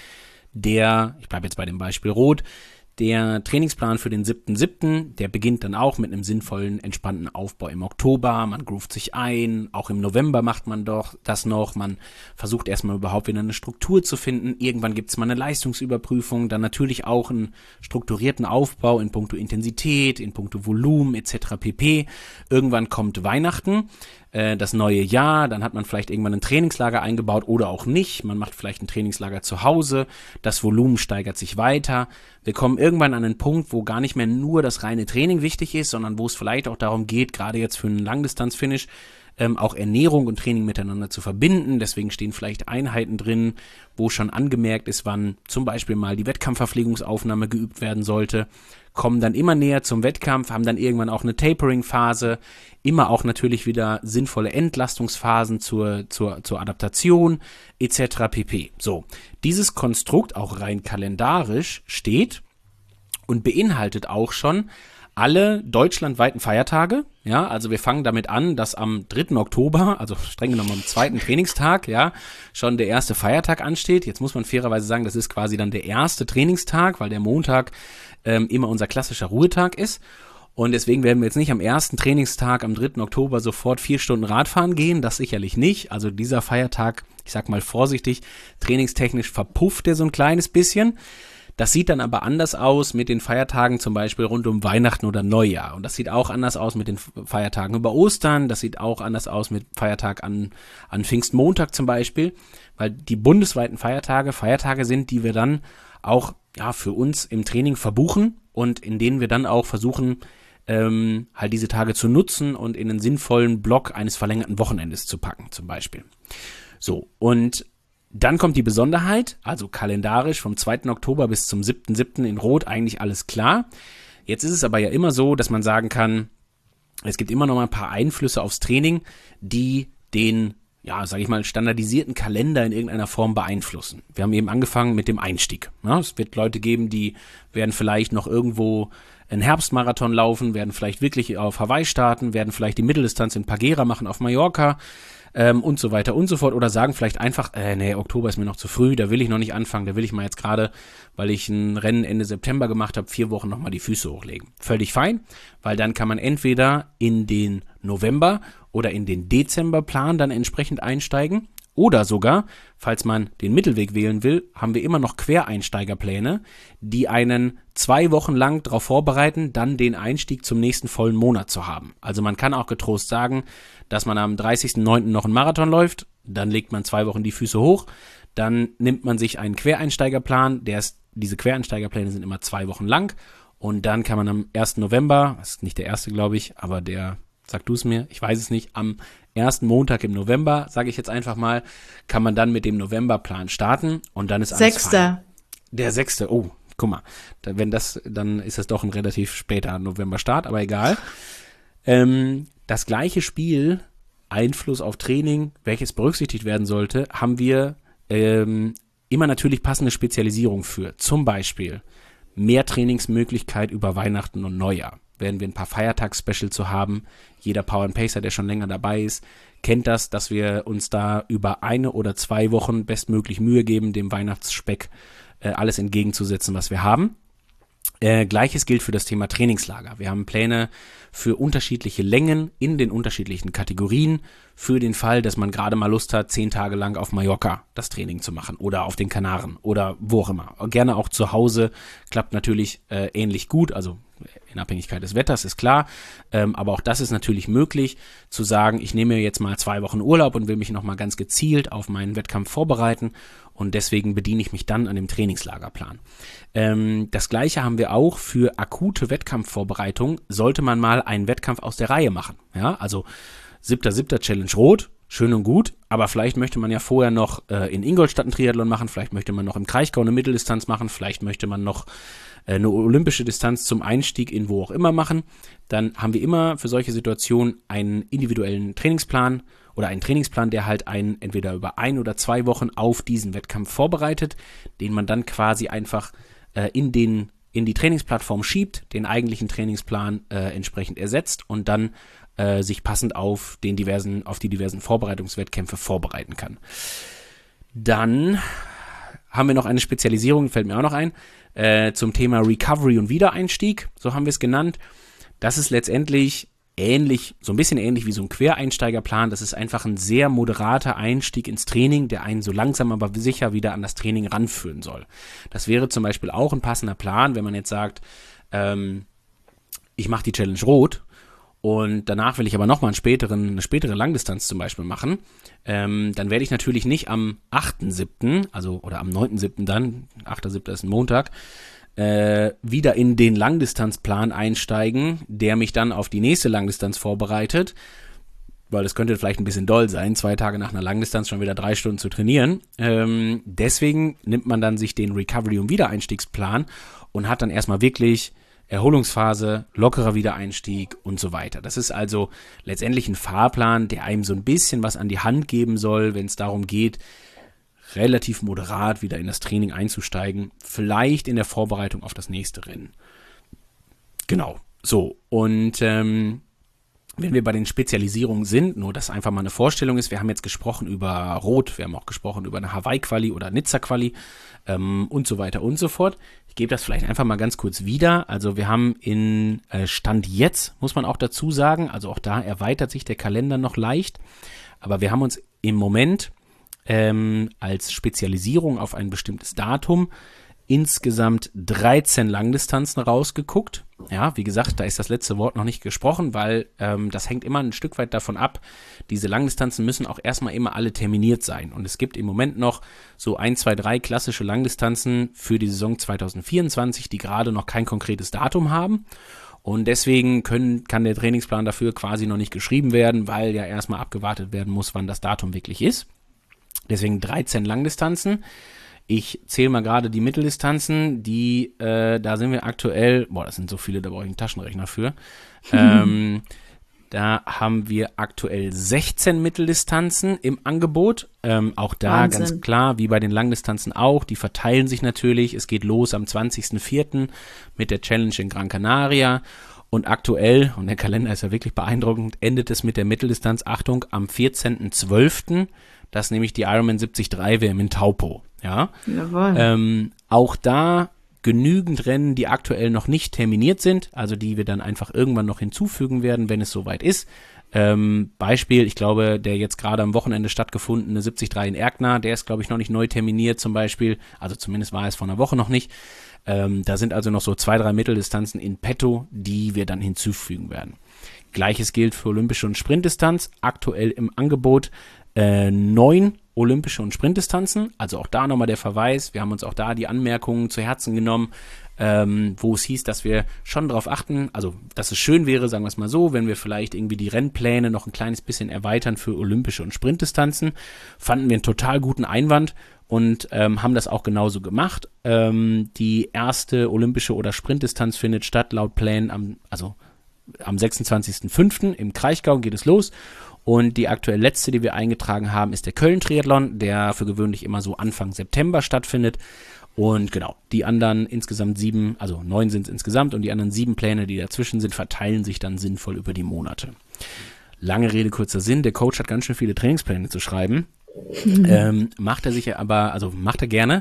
der, ich bleibe jetzt bei dem Beispiel Rot, der Trainingsplan für den siebten siebten, der beginnt dann auch mit einem sinnvollen, entspannten Aufbau im Oktober. Man groovt sich ein. Auch im November macht man doch das noch. Man versucht erstmal überhaupt wieder eine Struktur zu finden. Irgendwann gibt es mal eine Leistungsüberprüfung. Dann natürlich auch einen strukturierten Aufbau in puncto Intensität, in puncto Volumen et cetera pp. Irgendwann kommt Weihnachten, äh, das neue Jahr. Dann hat man vielleicht irgendwann ein Trainingslager eingebaut oder auch nicht. Man macht vielleicht ein Trainingslager zu Hause. Das Volumen steigert sich weiter. Wir kommen irgendwann an einen Punkt, wo gar nicht mehr nur das reine Training wichtig ist, sondern wo es vielleicht auch darum geht, gerade jetzt für einen Langdistanz-Finish, ähm, auch Ernährung und Training miteinander zu verbinden. Deswegen stehen vielleicht Einheiten drin, wo schon angemerkt ist, wann zum Beispiel mal die Wettkampfverpflegungsaufnahme geübt werden sollte, kommen dann immer näher zum Wettkampf, haben dann irgendwann auch eine Tapering-Phase, immer auch natürlich wieder sinnvolle Entlastungsphasen zur, zur, zur Adaptation et cetera pp. So, dieses Konstrukt, auch rein kalendarisch, steht und beinhaltet auch schon alle deutschlandweiten Feiertage, ja, also wir fangen damit an, dass am dritten Oktober, also streng genommen am zweiten Trainingstag, ja, schon der erste Feiertag ansteht. Jetzt muss man fairerweise sagen, das ist quasi dann der erste Trainingstag, weil der Montag ähm, immer unser klassischer Ruhetag ist. Und deswegen werden wir jetzt nicht am ersten Trainingstag am dritten Oktober sofort vier Stunden Radfahren gehen, das sicherlich nicht. Also dieser Feiertag, ich sag mal vorsichtig, trainingstechnisch verpufft der so ein kleines bisschen. Das sieht dann aber anders aus mit den Feiertagen zum Beispiel rund um Weihnachten oder Neujahr. Und das sieht auch anders aus mit den Feiertagen über Ostern. Das sieht auch anders aus mit Feiertag an, an Pfingstmontag zum Beispiel, weil die bundesweiten Feiertage Feiertage sind, die wir dann auch ja für uns im Training verbuchen und in denen wir dann auch versuchen, ähm, halt diese Tage zu nutzen und in einen sinnvollen Block eines verlängerten Wochenendes zu packen zum Beispiel. So, und Dann kommt die Besonderheit, also kalendarisch vom zweiten Oktober bis zum siebten siebten in Rot eigentlich alles klar. Jetzt ist es aber ja immer so, dass man sagen kann, es gibt immer noch mal ein paar Einflüsse aufs Training, die den, ja, sage ich mal, standardisierten Kalender in irgendeiner Form beeinflussen. Wir haben eben angefangen mit dem Einstieg. Ja, es wird Leute geben, die werden vielleicht noch irgendwo einen Herbstmarathon laufen, werden vielleicht wirklich auf Hawaii starten, werden vielleicht die Mitteldistanz in Pagera machen auf Mallorca ähm, und so weiter und so fort. Oder sagen vielleicht einfach, äh, nee, Oktober ist mir noch zu früh, da will ich noch nicht anfangen, da will ich mal jetzt gerade, weil ich ein Rennen Ende September gemacht habe, vier Wochen nochmal die Füße hochlegen. Völlig fein, weil dann kann man entweder in den November oder in den Dezemberplan dann entsprechend einsteigen. Oder sogar, falls man den Mittelweg wählen will, haben wir immer noch Quereinsteigerpläne, die einen zwei Wochen lang darauf vorbereiten, dann den Einstieg zum nächsten vollen Monat zu haben. Also man kann auch getrost sagen, dass man am dreißigsten neunten noch einen Marathon läuft, dann legt man zwei Wochen die Füße hoch, dann nimmt man sich einen Quereinsteigerplan, der ist, diese Quereinsteigerpläne sind immer zwei Wochen lang und dann kann man am ersten November, das ist nicht der erste, glaube ich, aber der, sag du es mir, ich weiß es nicht, am ersten Montag im November, sage ich jetzt einfach mal, kann man dann mit dem Novemberplan starten und dann ist alles Sechster. fein. Der sechste, oh, guck mal, da, wenn das, dann ist das doch ein relativ später November-Start, aber egal. Ähm, das gleiche Spiel, Einfluss auf Training, welches berücksichtigt werden sollte, haben wir ähm, immer natürlich passende Spezialisierung für. Zum Beispiel mehr Trainingsmöglichkeit über Weihnachten und Neujahr. Werden wir ein paar Feiertags-Special zu haben. Jeder Power and Pacer, der schon länger dabei ist, kennt das, dass wir uns da über eine oder zwei Wochen bestmöglich Mühe geben, dem Weihnachtsspeck äh, alles entgegenzusetzen, was wir haben. Äh, Gleiches gilt für das Thema Trainingslager. Wir haben Pläne für unterschiedliche Längen in den unterschiedlichen Kategorien für den Fall, dass man gerade mal Lust hat, zehn Tage lang auf Mallorca das Training zu machen oder auf den Kanaren oder wo auch immer. Gerne auch zu Hause, klappt natürlich äh, ähnlich gut, also in Abhängigkeit des Wetters, ist klar, ähm, aber auch das ist natürlich möglich, zu sagen, ich nehme mir jetzt mal zwei Wochen Urlaub und will mich nochmal ganz gezielt auf meinen Wettkampf vorbereiten und deswegen bediene ich mich dann an dem Trainingslagerplan. Ähm, das Gleiche haben wir auch für akute Wettkampfvorbereitung, sollte man mal einen Wettkampf aus der Reihe machen, ja, also siebter siebter Challenge Rot, schön und gut, aber vielleicht möchte man ja vorher noch äh, in Ingolstadt einen Triathlon machen, vielleicht möchte man noch im Kraichgau eine Mitteldistanz machen, vielleicht möchte man noch äh, eine olympische Distanz zum Einstieg in wo auch immer machen. Dann haben wir immer für solche Situationen einen individuellen Trainingsplan oder einen Trainingsplan, der halt einen entweder über ein oder zwei Wochen auf diesen Wettkampf vorbereitet, den man dann quasi einfach äh, in den in die Trainingsplattform schiebt, den eigentlichen Trainingsplan äh, entsprechend ersetzt und dann äh, sich passend auf den diversen, auf die diversen Vorbereitungswettkämpfe vorbereiten kann. Dann haben wir noch eine Spezialisierung, fällt mir auch noch ein, äh, zum Thema Recovery und Wiedereinstieg, so haben wir es genannt. Das ist letztendlich ähnlich, so ein bisschen ähnlich wie so ein Quereinsteigerplan. Das ist einfach ein sehr moderater Einstieg ins Training, der einen so langsam aber sicher wieder an das Training ranführen soll. Das wäre zum Beispiel auch ein passender Plan, wenn man jetzt sagt, ähm, ich mache die Challenge Rot und danach will ich aber nochmal einen späteren, eine spätere Langdistanz zum Beispiel machen, ähm, dann werde ich natürlich nicht am achten siebten, also oder am neunten siebten dann, achter siebter ist ein Montag, äh, wieder in den Langdistanzplan einsteigen, der mich dann auf die nächste Langdistanz vorbereitet, weil das könnte vielleicht ein bisschen doll sein, zwei Tage nach einer Langdistanz schon wieder drei Stunden zu trainieren. Ähm, deswegen nimmt man dann sich den Recovery- und Wiedereinstiegsplan und hat dann erstmal wirklich Erholungsphase, lockerer Wiedereinstieg und so weiter. Das ist also letztendlich ein Fahrplan, der einem so ein bisschen was an die Hand geben soll, wenn es darum geht, relativ moderat wieder in das Training einzusteigen, vielleicht in der Vorbereitung auf das nächste Rennen. Genau, so. Und ähm, wenn wir bei den Spezialisierungen sind, nur dass einfach mal eine Vorstellung ist, wir haben jetzt gesprochen über Rot, wir haben auch gesprochen über eine Hawaii-Quali oder Nizza-Quali ähm, und so weiter und so fort. Ich gebe das vielleicht einfach mal ganz kurz wieder. Also wir haben in äh, Stand jetzt, muss man auch dazu sagen, also auch da erweitert sich der Kalender noch leicht, aber wir haben uns im Moment ähm, als Spezialisierung auf ein bestimmtes Datum insgesamt dreizehn Langdistanzen rausgeguckt. Ja, wie gesagt, da ist das letzte Wort noch nicht gesprochen, weil ähm, das hängt immer ein Stück weit davon ab. Diese Langdistanzen müssen auch erstmal immer alle terminiert sein. Und es gibt im Moment noch so ein, zwei, drei klassische Langdistanzen für die Saison zwanzig vierundzwanzig, die gerade noch kein konkretes Datum haben. Und deswegen können, kann der Trainingsplan dafür quasi noch nicht geschrieben werden, weil ja erstmal abgewartet werden muss, wann das Datum wirklich ist. Deswegen dreizehn Langdistanzen. Ich zähle mal gerade die Mitteldistanzen, die, äh, da sind wir aktuell, boah, das sind so viele, da brauche ich einen Taschenrechner für. ähm, da haben wir aktuell sechzehn Mitteldistanzen im Angebot. Ähm, auch da Wahnsinn. Ganz klar, wie bei den Langdistanzen auch, die verteilen sich natürlich. Es geht los am zwanzigsten vierten mit der Challenge in Gran Canaria. Und aktuell, und der Kalender ist ja wirklich beeindruckend, endet es mit der Mitteldistanz, Achtung, am vierzehnten zwölften Das ist nämlich die Ironman siebzig drei W M in Taupo. Ja, Jawohl. ähm, auch da genügend Rennen, die aktuell noch nicht terminiert sind, also die wir dann einfach irgendwann noch hinzufügen werden, wenn es soweit ist. Ähm, Beispiel, ich glaube, der jetzt gerade am Wochenende stattgefundene siebzig drei in Erkner, der ist, glaube ich, noch nicht neu terminiert zum Beispiel, also zumindest war es vor einer Woche noch nicht. Ähm, da sind also noch so zwei, drei Mitteldistanzen in petto, die wir dann hinzufügen werden. Gleiches gilt für olympische und Sprintdistanz, aktuell im Angebot äh, neun olympische und Sprintdistanzen, also auch da nochmal der Verweis, wir haben uns auch da die Anmerkungen zu Herzen genommen, ähm, wo es hieß, dass wir schon darauf achten, also dass es schön wäre, sagen wir es mal so, wenn wir vielleicht irgendwie die Rennpläne noch ein kleines bisschen erweitern für olympische und Sprintdistanzen, fanden wir einen total guten Einwand und ähm, haben das auch genauso gemacht. Ähm, die erste olympische oder Sprintdistanz findet statt laut Plänen am, also am sechsundzwanzigsten fünften im Kraichgau geht es los. Und die aktuell letzte, die wir eingetragen haben, ist der Köln-Triathlon, der für gewöhnlich immer so Anfang September stattfindet. Und genau, die anderen insgesamt sieben, also neun sind es insgesamt und die anderen sieben Pläne, die dazwischen sind, verteilen sich dann sinnvoll über die Monate. Lange Rede, kurzer Sinn, der Coach hat ganz schön viele Trainingspläne zu schreiben. Mhm. Ähm, macht er sich aber, also macht er gerne,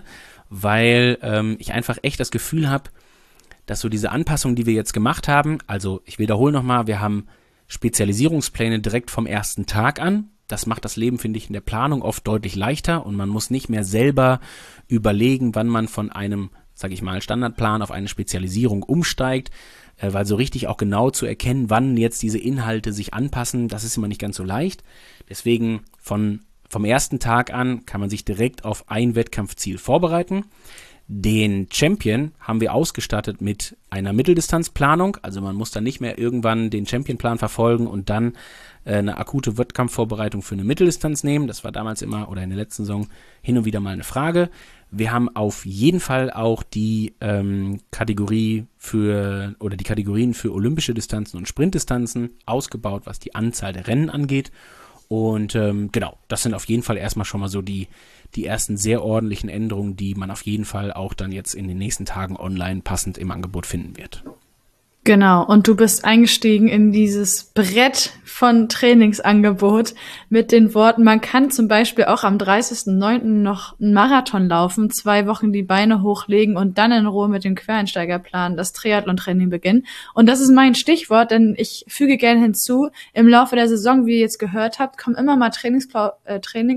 weil ähm, ich einfach echt das Gefühl habe, dass so diese Anpassung, die wir jetzt gemacht haben, also ich wiederhole nochmal, wir haben Spezialisierungspläne direkt vom ersten Tag an. Das macht das Leben, finde ich, in der Planung oft deutlich leichter und man muss nicht mehr selber überlegen, wann man von einem, sage ich mal, Standardplan auf eine Spezialisierung umsteigt, äh, weil so richtig auch genau zu erkennen, wann jetzt diese Inhalte sich anpassen, das ist immer nicht ganz so leicht. Deswegen von, vom ersten Tag an kann man sich direkt auf ein Wettkampfziel vorbereiten. Den Champion haben wir ausgestattet mit einer Mitteldistanzplanung, also man muss dann nicht mehr irgendwann den Championplan verfolgen und dann äh, eine akute Wettkampfvorbereitung für eine Mitteldistanz nehmen. Das war damals immer oder in der letzten Saison hin und wieder mal eine Frage. Wir haben auf jeden Fall auch die ähm, Kategorie für oder die Kategorien für olympische Distanzen und Sprintdistanzen ausgebaut, was die Anzahl der Rennen angeht. Und ähm, genau, das sind auf jeden Fall erstmal schon mal so die die ersten sehr ordentlichen Änderungen, die man auf jeden Fall auch dann jetzt in den nächsten Tagen online passend im Angebot finden wird. Genau, und du bist eingestiegen in dieses Brett von Trainingsangebot mit den Worten, man kann zum Beispiel auch am dreißigsten neunten noch einen Marathon laufen, zwei Wochen die Beine hochlegen und dann in Ruhe mit dem Quereinsteigerplan das Triathlon-Training beginnen. Und das ist mein Stichwort, denn ich füge gerne hinzu, im Laufe der Saison, wie ihr jetzt gehört habt, kommen immer mal Trainingspla- äh,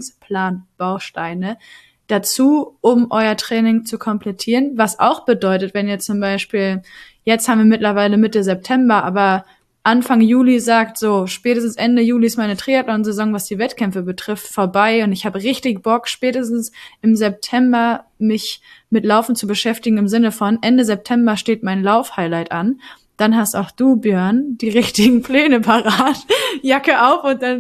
Trainingsplan-Bausteine dazu, um euer Training zu komplettieren, was auch bedeutet, wenn ihr zum Beispiel, jetzt haben wir mittlerweile Mitte September, aber Anfang Juli sagt so, spätestens Ende Juli ist meine Triathlon-Saison, was die Wettkämpfe betrifft, vorbei und ich habe richtig Bock, spätestens im September mich mit Laufen zu beschäftigen, im Sinne von Ende September steht mein Lauf-Highlight an, dann hast auch du, Björn, die richtigen Pläne parat, Jacke auf und dann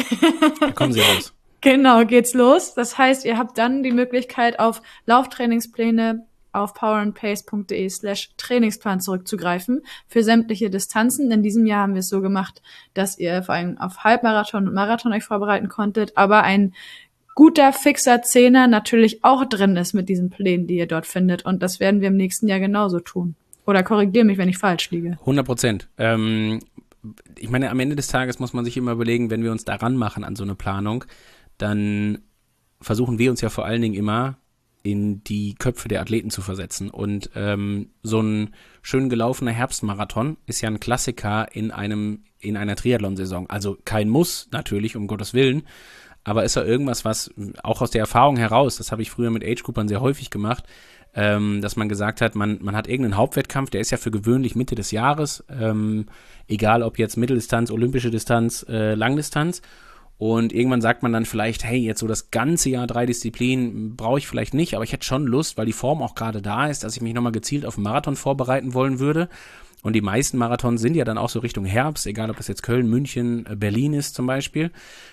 da kommen sie raus. Genau, geht's los. Das heißt, ihr habt dann die Möglichkeit, auf Lauftrainingspläne auf powerandpace.de slash Trainingsplan zurückzugreifen für sämtliche Distanzen. In diesem Jahr haben wir es so gemacht, dass ihr vor allem auf Halbmarathon und Marathon euch vorbereiten konntet, aber ein guter, fixer Zehner natürlich auch drin ist mit diesen Plänen, die ihr dort findet. Und das werden wir im nächsten Jahr genauso tun. Oder korrigiere mich, wenn ich falsch liege. hundert Prozent. Ähm, ich meine, am Ende des Tages muss man sich immer überlegen, wenn wir uns daran machen an so eine Planung, dann versuchen wir uns ja vor allen Dingen immer in die Köpfe der Athleten zu versetzen. Und ähm, so ein schön gelaufener Herbstmarathon ist ja ein Klassiker in einem in einer Triathlon-Saison. Also kein Muss natürlich, um Gottes Willen, aber ist ja irgendwas, was auch aus der Erfahrung heraus, das habe ich früher mit Age-Groupern sehr häufig gemacht, ähm, dass man gesagt hat, man, man hat irgendeinen Hauptwettkampf, der ist ja für gewöhnlich Mitte des Jahres, ähm, egal ob jetzt Mitteldistanz, olympische Distanz, äh, Langdistanz. Und irgendwann sagt man dann vielleicht, hey, jetzt so das ganze Jahr drei Disziplinen brauche ich vielleicht nicht, aber ich hätte schon Lust, weil die Form auch gerade da ist, dass ich mich nochmal gezielt auf den Marathon vorbereiten wollen würde. Und die meisten Marathons sind ja dann auch so Richtung Herbst, egal ob das jetzt Köln, München, Berlin ist zum Beispiel.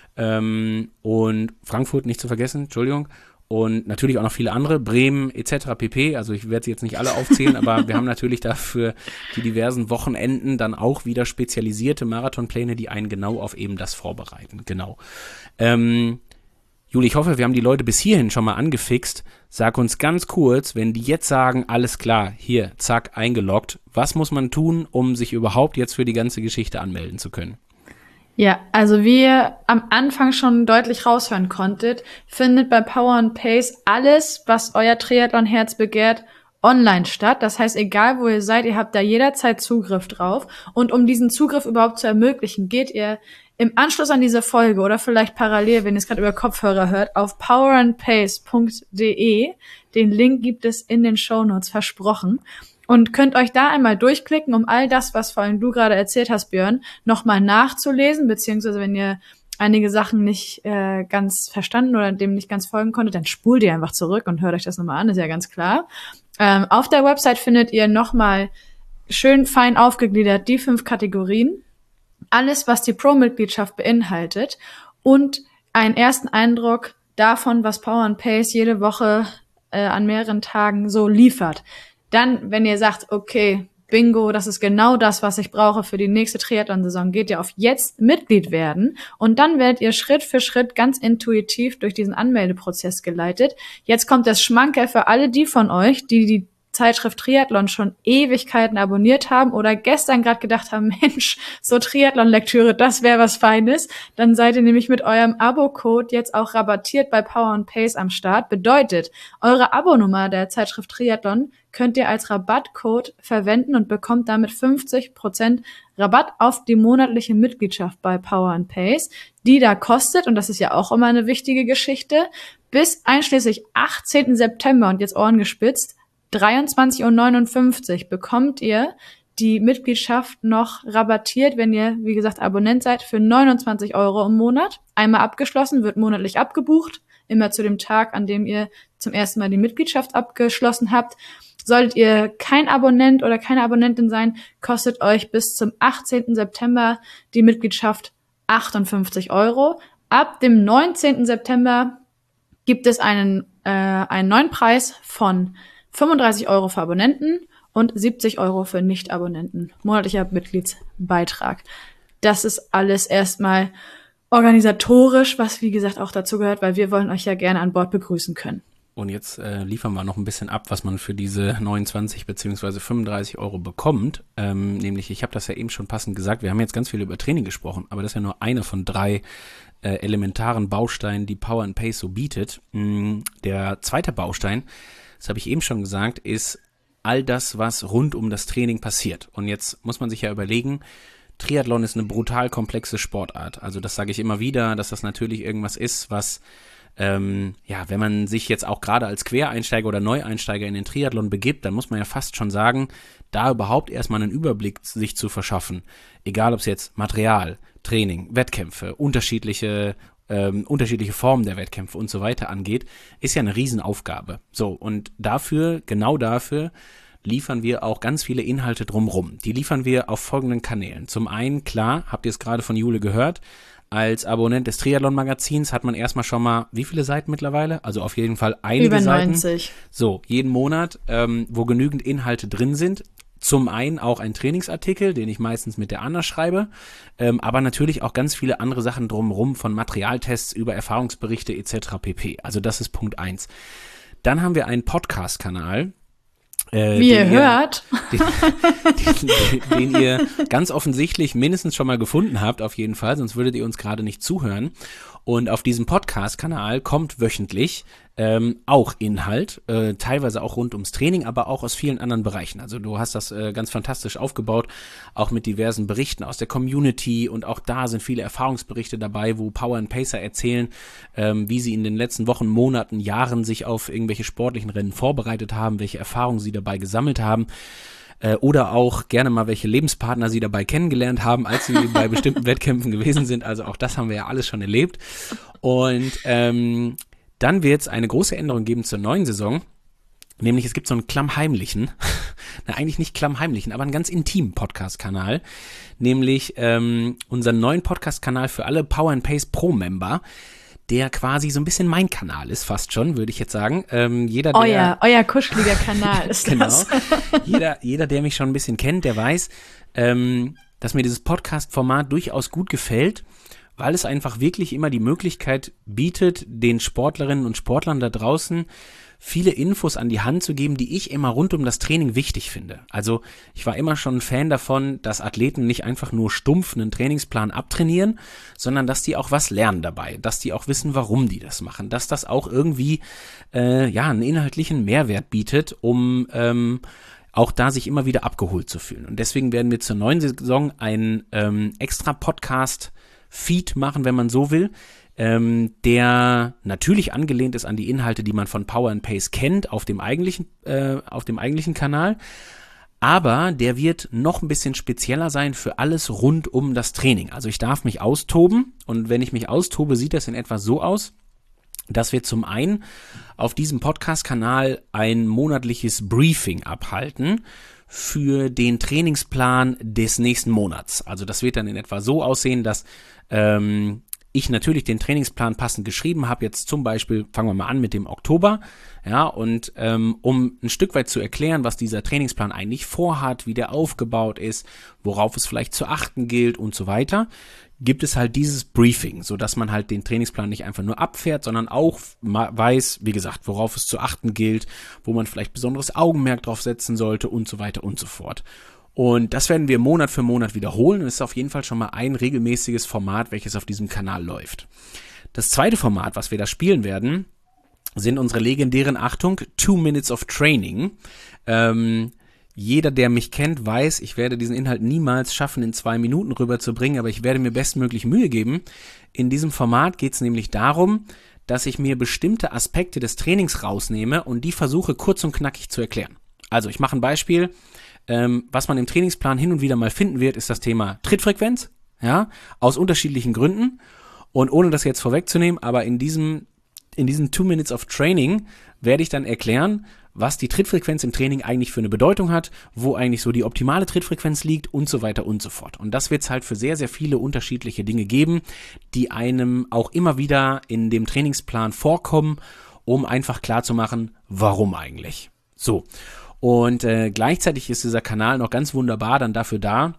Ähm, und Frankfurt nicht zu vergessen, Entschuldigung. Und natürlich auch noch viele andere, Bremen et cetera pp. Also ich werde sie jetzt nicht alle aufzählen, aber wir haben natürlich dafür die diversen Wochenenden dann auch wieder spezialisierte Marathonpläne, die einen genau auf eben das vorbereiten. Genau. Ähm, Juli, ich hoffe, wir haben die Leute bis hierhin schon mal angefixt. Sag uns ganz kurz, wenn die jetzt sagen, alles klar, hier, zack, eingeloggt. Was muss man tun, um sich überhaupt jetzt für die ganze Geschichte anmelden zu können? Ja, also wie ihr am Anfang schon deutlich raushören konntet, findet bei Power and Pace alles, was euer Triathlon-Herz begehrt, online statt. Das heißt, egal wo ihr seid, ihr habt da jederzeit Zugriff drauf. Und um diesen Zugriff überhaupt zu ermöglichen, geht ihr im Anschluss an diese Folge oder vielleicht parallel, wenn ihr es gerade über Kopfhörer hört, auf power and pace punkt de. Den Link gibt es in den Shownotes, versprochen. Und könnt euch da einmal durchklicken, um all das, was vor allem du gerade erzählt hast, Björn, nochmal nachzulesen, beziehungsweise wenn ihr einige Sachen nicht äh, ganz verstanden oder dem nicht ganz folgen konntet, dann spult ihr einfach zurück und hört euch das nochmal an, ist ja ganz klar. Ähm, auf der Website findet ihr nochmal schön fein aufgegliedert die fünf Kategorien, alles, was die Pro-Mitgliedschaft beinhaltet und einen ersten Eindruck davon, was Power and Pace jede Woche äh, an mehreren Tagen so liefert. Dann, wenn ihr sagt, okay, bingo, das ist genau das, was ich brauche für die nächste Triathlon-Saison, geht ihr auf jetzt Mitglied werden und dann werdet ihr Schritt für Schritt ganz intuitiv durch diesen Anmeldeprozess geleitet. Jetzt kommt das Schmankerl für alle die von euch, die die Zeitschrift Triathlon schon Ewigkeiten abonniert haben oder gestern gerade gedacht haben, Mensch, so Triathlon-Lektüre, das wäre was Feines. Dann seid ihr nämlich mit eurem Abo-Code jetzt auch rabattiert bei Power and Pace am Start. Bedeutet, eure Abonummer der Zeitschrift Triathlon könnt ihr als Rabattcode verwenden und bekommt damit fünfzig Prozent Rabatt auf die monatliche Mitgliedschaft bei Power and Pace, die da kostet, und das ist ja auch immer eine wichtige Geschichte, bis einschließlich achtzehnten September, und jetzt Ohren gespitzt, dreiundzwanzig Uhr neunundfünfzig bekommt ihr die Mitgliedschaft noch rabattiert, wenn ihr, wie gesagt, Abonnent seid, für neunundzwanzig Euro im Monat. Einmal abgeschlossen, wird monatlich abgebucht, immer zu dem Tag, an dem ihr zum ersten Mal die Mitgliedschaft abgeschlossen habt. Solltet ihr kein Abonnent oder keine Abonnentin sein, kostet euch bis zum achtzehnten September die Mitgliedschaft achtundfünfzig Euro. Ab dem neunzehnten September gibt es einen, äh, einen neuen Preis von fünfunddreißig Euro für Abonnenten und siebzig Euro für Nicht-Abonnenten. Monatlicher Mitgliedsbeitrag. Das ist alles erstmal organisatorisch, was wie gesagt auch dazu gehört, weil wir wollen euch ja gerne an Bord begrüßen können. Und jetzt äh, liefern wir noch ein bisschen ab, was man für diese neunundzwanzig beziehungsweise fünfunddreißig Euro bekommt. Ähm, nämlich, ich habe das ja eben schon passend gesagt, wir haben jetzt ganz viel über Training gesprochen, aber das ist ja nur einer von drei äh, elementaren Bausteinen, die Power and Pace so bietet. Mm, der zweite Baustein, das habe ich eben schon gesagt, ist all das, was rund um das Training passiert. Und jetzt muss man sich ja überlegen, Triathlon ist eine brutal komplexe Sportart. Also das sage ich immer wieder, dass das natürlich irgendwas ist, was, ähm, ja, wenn man sich jetzt auch gerade als Quereinsteiger oder Neueinsteiger in den Triathlon begibt, dann muss man ja fast schon sagen, da überhaupt erstmal einen Überblick sich zu verschaffen. Egal, ob es jetzt Material, Training, Wettkämpfe, unterschiedliche Ähm, unterschiedliche Formen der Wettkämpfe und so weiter angeht, ist ja eine Riesenaufgabe. So, und dafür, genau dafür, liefern wir auch ganz viele Inhalte drumrum. Die liefern wir auf folgenden Kanälen. Zum einen, klar, habt ihr es gerade von Jule gehört, als Abonnent des Triathlon-Magazins hat man erstmal schon mal, wie viele Seiten mittlerweile? Also auf jeden Fall einige Über Seiten. neunzig. So, jeden Monat, ähm, wo genügend Inhalte drin sind. Zum einen auch ein Trainingsartikel, den ich meistens mit der Anna schreibe, ähm, aber natürlich auch ganz viele andere Sachen drumherum, von Materialtests über Erfahrungsberichte et cetera pp. Also das ist Punkt eins. Dann haben wir einen Podcast-Kanal. Äh, Wie ihr hört. Den, den, den ihr ganz offensichtlich mindestens schon mal gefunden habt, auf jeden Fall, sonst würdet ihr uns gerade nicht zuhören. Und auf diesem Podcast-Kanal kommt wöchentlich ähm, auch Inhalt, äh, teilweise auch rund ums Training, aber auch aus vielen anderen Bereichen. Also du hast das äh, ganz fantastisch aufgebaut, auch mit diversen Berichten aus der Community, und auch da sind viele Erfahrungsberichte dabei, wo Power and Pacer erzählen, ähm, wie sie in den letzten Wochen, Monaten, Jahren sich auf irgendwelche sportlichen Rennen vorbereitet haben, welche Erfahrungen sie dabei gesammelt haben. Oder auch gerne mal, welche Lebenspartner sie dabei kennengelernt haben, als sie bei bestimmten Wettkämpfen gewesen sind. Also auch das haben wir ja alles schon erlebt. Und ähm, dann wird es eine große Änderung geben zur neuen Saison. Nämlich es gibt so einen klammheimlichen, na eigentlich nicht klammheimlichen, aber einen ganz intimen Podcast-Kanal, nämlich ähm, unseren neuen Podcast-Kanal für alle Power and Pace Pro-Member, der quasi so ein bisschen mein Kanal ist, fast schon, würde ich jetzt sagen. Ähm, jeder, der, euer, euer kuscheliger Kanal ist genau, das. jeder, jeder, der mich schon ein bisschen kennt, der weiß, ähm, dass mir dieses Podcast-Format durchaus gut gefällt, weil es einfach wirklich immer die Möglichkeit bietet, den Sportlerinnen und Sportlern da draußen viele Infos an die Hand zu geben, die ich immer rund um das Training wichtig finde. Also ich war immer schon ein Fan davon, dass Athleten nicht einfach nur stumpf einen Trainingsplan abtrainieren, sondern dass die auch was lernen dabei, dass die auch wissen, warum die das machen, dass das auch irgendwie äh, ja einen inhaltlichen Mehrwert bietet, um ähm, auch da sich immer wieder abgeholt zu fühlen. Und deswegen werden wir zur neuen Saison einen ähm, extra Podcast-Feed machen, wenn man so will, ähm, der natürlich angelehnt ist an die Inhalte, die man von Power and Pace kennt, auf dem eigentlichen, äh, auf dem eigentlichen Kanal. Aber der wird noch ein bisschen spezieller sein für alles rund um das Training. Also ich darf mich austoben und wenn ich mich austobe, sieht das in etwa so aus, dass wir zum einen auf diesem Podcast-Kanal ein monatliches Briefing abhalten für den Trainingsplan des nächsten Monats. Also das wird dann in etwa so aussehen, dass ähm, ich natürlich den Trainingsplan passend geschrieben habe, jetzt zum Beispiel, fangen wir mal an mit dem Oktober, ja, und ähm, um ein Stück weit zu erklären, was dieser Trainingsplan eigentlich vorhat, wie der aufgebaut ist, worauf es vielleicht zu achten gilt und so weiter, gibt es halt dieses Briefing, so dass man halt den Trainingsplan nicht einfach nur abfährt, sondern auch weiß, wie gesagt, worauf es zu achten gilt, wo man vielleicht besonderes Augenmerk drauf setzen sollte und so weiter und so fort. Und das werden wir Monat für Monat wiederholen und es ist auf jeden Fall schon mal ein regelmäßiges Format, welches auf diesem Kanal läuft. Das zweite Format, was wir da spielen werden, sind unsere legendären, Achtung, Two Minutes of Training. Ähm, jeder, der mich kennt, weiß, ich werde diesen Inhalt niemals schaffen, in zwei Minuten rüberzubringen, aber ich werde mir bestmöglich Mühe geben. In diesem Format geht es nämlich darum, dass ich mir bestimmte Aspekte des Trainings rausnehme und die versuche kurz und knackig zu erklären. Also ich mache ein Beispiel. Ähm, was man im Trainingsplan hin und wieder mal finden wird, ist das Thema Trittfrequenz, ja, aus unterschiedlichen Gründen. Und ohne das jetzt vorwegzunehmen, aber in diesem, in diesen Two Minutes of Training werde ich dann erklären, was die Trittfrequenz im Training eigentlich für eine Bedeutung hat, wo eigentlich so die optimale Trittfrequenz liegt und so weiter und so fort. Und das wird es halt für sehr, sehr viele unterschiedliche Dinge geben, die einem auch immer wieder in dem Trainingsplan vorkommen, um einfach klarzumachen, warum eigentlich. So. Und äh, gleichzeitig ist dieser Kanal noch ganz wunderbar dann dafür da,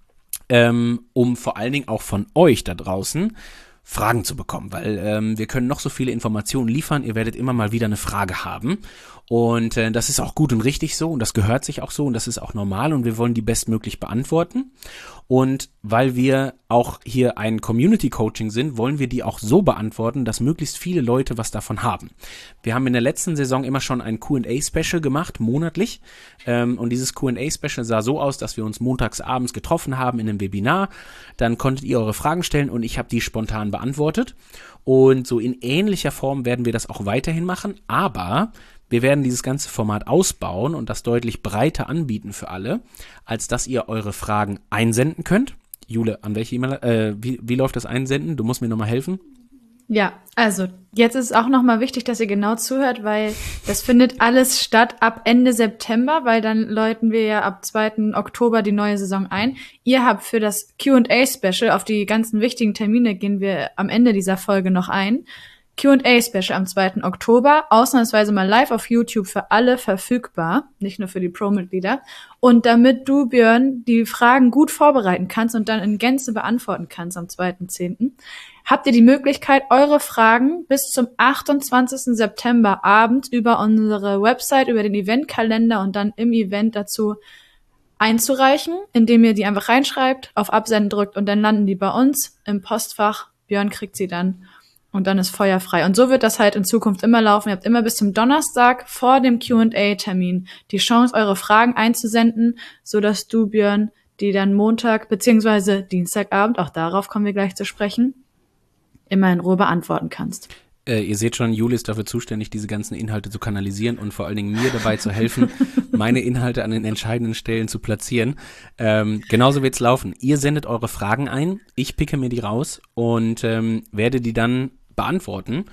ähm, um vor allen Dingen auch von euch da draußen Fragen zu bekommen, weil ähm, wir können noch so viele Informationen liefern, ihr werdet immer mal wieder eine Frage haben und äh, das ist auch gut und richtig so und das gehört sich auch so und das ist auch normal und wir wollen die bestmöglich beantworten und weil wir auch hier ein Community-Coaching sind, wollen wir die auch so beantworten, dass möglichst viele Leute was davon haben. Wir haben in der letzten Saison immer schon ein Q and A-Special gemacht, monatlich ähm, und dieses Q and A-Special sah so aus, dass wir uns montags abends getroffen haben in einem Webinar, dann konntet ihr eure Fragen stellen und ich habe die spontan beantwortet und so in ähnlicher Form werden wir das auch weiterhin machen, aber wir werden dieses ganze Format ausbauen und das deutlich breiter anbieten für alle, als dass ihr eure Fragen einsenden könnt. Jule, an welche E-Mail, äh, wie, wie läuft das Einsenden? Du musst mir nochmal helfen. Ja, also jetzt ist es auch nochmal wichtig, dass ihr genau zuhört, weil das findet alles statt ab Ende September, weil dann läuten wir ja ab zweiten Oktober die neue Saison ein. Ihr habt für das Q and A-Special, auf die ganzen wichtigen Termine gehen wir am Ende dieser Folge noch ein, Q and A-Special am zweiten Oktober, ausnahmsweise mal live auf YouTube für alle verfügbar, nicht nur für die Pro-Mitglieder. Und damit du, Björn, die Fragen gut vorbereiten kannst und dann in Gänze beantworten kannst am zweiten zehnten, habt ihr die Möglichkeit, eure Fragen bis zum achtundzwanzigsten September abends über unsere Website, über den Eventkalender und dann im Event dazu einzureichen, indem ihr die einfach reinschreibt, auf Absenden drückt und dann landen die bei uns im Postfach. Björn kriegt sie dann. Und dann ist feuerfrei. Und so wird das halt in Zukunft immer laufen. Ihr habt immer bis zum Donnerstag vor dem Q and A-Termin die Chance, eure Fragen einzusenden, sodass du, Björn, die dann Montag beziehungsweise Dienstagabend, auch darauf kommen wir gleich zu sprechen, immer in Ruhe beantworten kannst. Äh, ihr seht schon, Juli ist dafür zuständig, diese ganzen Inhalte zu kanalisieren und vor allen Dingen mir dabei zu helfen, meine Inhalte an den entscheidenden Stellen zu platzieren. Ähm, genauso wird's laufen. Ihr sendet eure Fragen ein, ich picke mir die raus und ähm, werde die dann beantworten.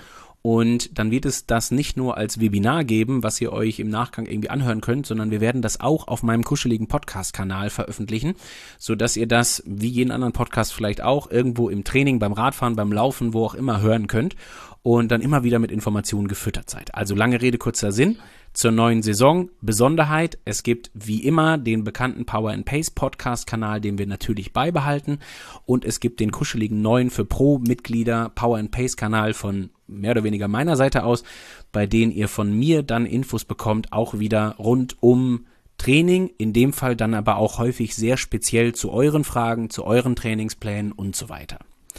Und dann wird es das nicht nur als Webinar geben, was ihr euch im Nachgang irgendwie anhören könnt, sondern wir werden das auch auf meinem kuscheligen Podcast-Kanal veröffentlichen, sodass ihr das, wie jeden anderen Podcast vielleicht auch, irgendwo im Training, beim Radfahren, beim Laufen, wo auch immer hören könnt und dann immer wieder mit Informationen gefüttert seid. Also lange Rede, kurzer Sinn. Zur neuen Saison Besonderheit, es gibt wie immer den bekannten Power and Pace Podcast Kanal, den wir natürlich beibehalten, und es gibt den kuscheligen neuen für Pro-Mitglieder Power and Pace Kanal von mehr oder weniger meiner Seite aus, bei denen ihr von mir dann Infos bekommt, auch wieder rund um Training, in dem Fall dann aber auch häufig sehr speziell zu euren Fragen, zu euren Trainingsplänen und so weiter.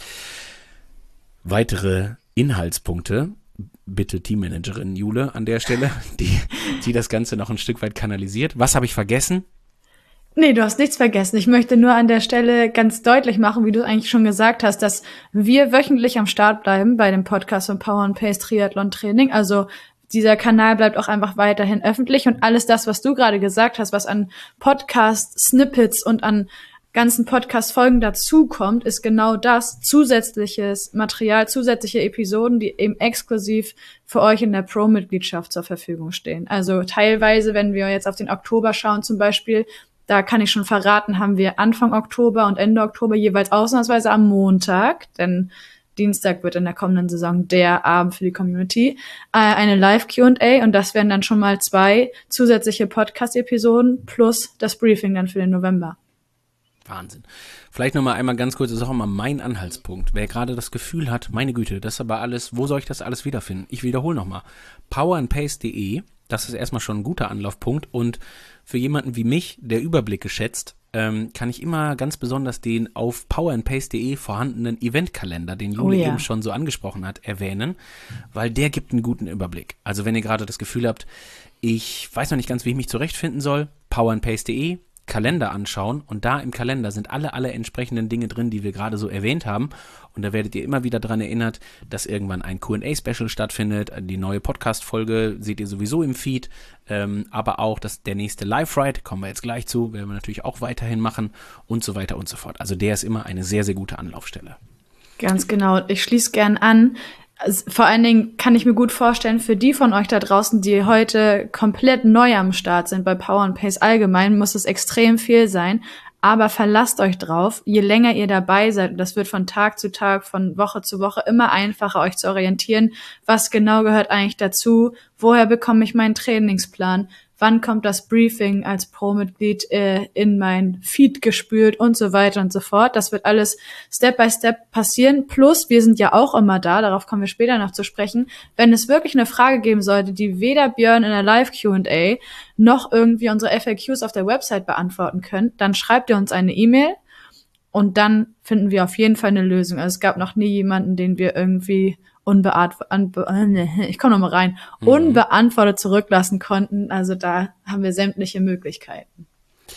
Weitere Inhaltspunkte, bitte Teammanagerin Jule an der Stelle, die, die das Ganze noch ein Stück weit kanalisiert. Was habe ich vergessen? Nee, du hast nichts vergessen. Ich möchte nur an der Stelle ganz deutlich machen, wie du eigentlich schon gesagt hast, dass wir wöchentlich am Start bleiben bei dem Podcast von Power and Pace Triathlon Training. Also dieser Kanal bleibt auch einfach weiterhin öffentlich und alles das, was du gerade gesagt hast, was an Podcast-Snippets und an ganzen Podcast-Folgen dazukommt, ist genau das, zusätzliches Material, zusätzliche Episoden, die eben exklusiv für euch in der Pro-Mitgliedschaft zur Verfügung stehen. Also teilweise, wenn wir jetzt auf den Oktober schauen zum Beispiel, da kann ich schon verraten, haben wir Anfang Oktober und Ende Oktober jeweils ausnahmsweise am Montag, denn Dienstag wird in der kommenden Saison der Abend für die Community, äh, eine Live-Q und A und das wären dann schon mal zwei zusätzliche Podcast-Episoden plus das Briefing dann für den November. Wahnsinn. Vielleicht nochmal einmal ganz kurz, das ist auch immer mein Anhaltspunkt. Wer gerade das Gefühl hat, meine Güte, das ist aber alles, wo soll ich das alles wiederfinden? Ich wiederhole nochmal. power and pace punkt de, das ist erstmal schon ein guter Anlaufpunkt und für jemanden wie mich, der Überblicke schätzt, ähm, kann ich immer ganz besonders den auf power and pace punkt de vorhandenen Eventkalender, den Juli oh ja. eben schon so angesprochen hat, erwähnen, weil der gibt einen guten Überblick. Also wenn ihr gerade das Gefühl habt, ich weiß noch nicht ganz, wie ich mich zurechtfinden soll, power and pace punkt de, Kalender anschauen und da im Kalender sind alle, alle entsprechenden Dinge drin, die wir gerade so erwähnt haben und da werdet ihr immer wieder dran erinnert, dass irgendwann ein Q and A-Special stattfindet, die neue Podcast-Folge seht ihr sowieso im Feed, ähm, aber auch dass der nächste Live-Ride, kommen wir jetzt gleich zu, werden wir natürlich auch weiterhin machen und so weiter und so fort. Also der ist immer eine sehr, sehr gute Anlaufstelle. Ganz genau, ich schließe gern an. Also vor allen Dingen kann ich mir gut vorstellen, für die von euch da draußen, die heute komplett neu am Start sind bei Power and Pace allgemein, muss es extrem viel sein. Aber verlasst euch drauf, je länger ihr dabei seid, und das wird von Tag zu Tag, von Woche zu Woche immer einfacher, euch zu orientieren, was genau gehört eigentlich dazu, woher bekomme ich meinen Trainingsplan, wann kommt das Briefing als Pro-Mitglied äh, in mein Feed gespült und so weiter und so fort. Das wird alles Step by Step passieren. Plus, wir sind ja auch immer da, darauf kommen wir später noch zu sprechen, wenn es wirklich eine Frage geben sollte, die weder Björn in der Live-Q und A noch irgendwie unsere F A Qs auf der Website beantworten können, dann schreibt ihr uns eine E-Mail und dann finden wir auf jeden Fall eine Lösung. Also es gab noch nie jemanden, den wir irgendwie unbeantwortet, ich komme noch mal rein, mhm. unbeantwortet zurücklassen konnten. Also da haben wir sämtliche Möglichkeiten.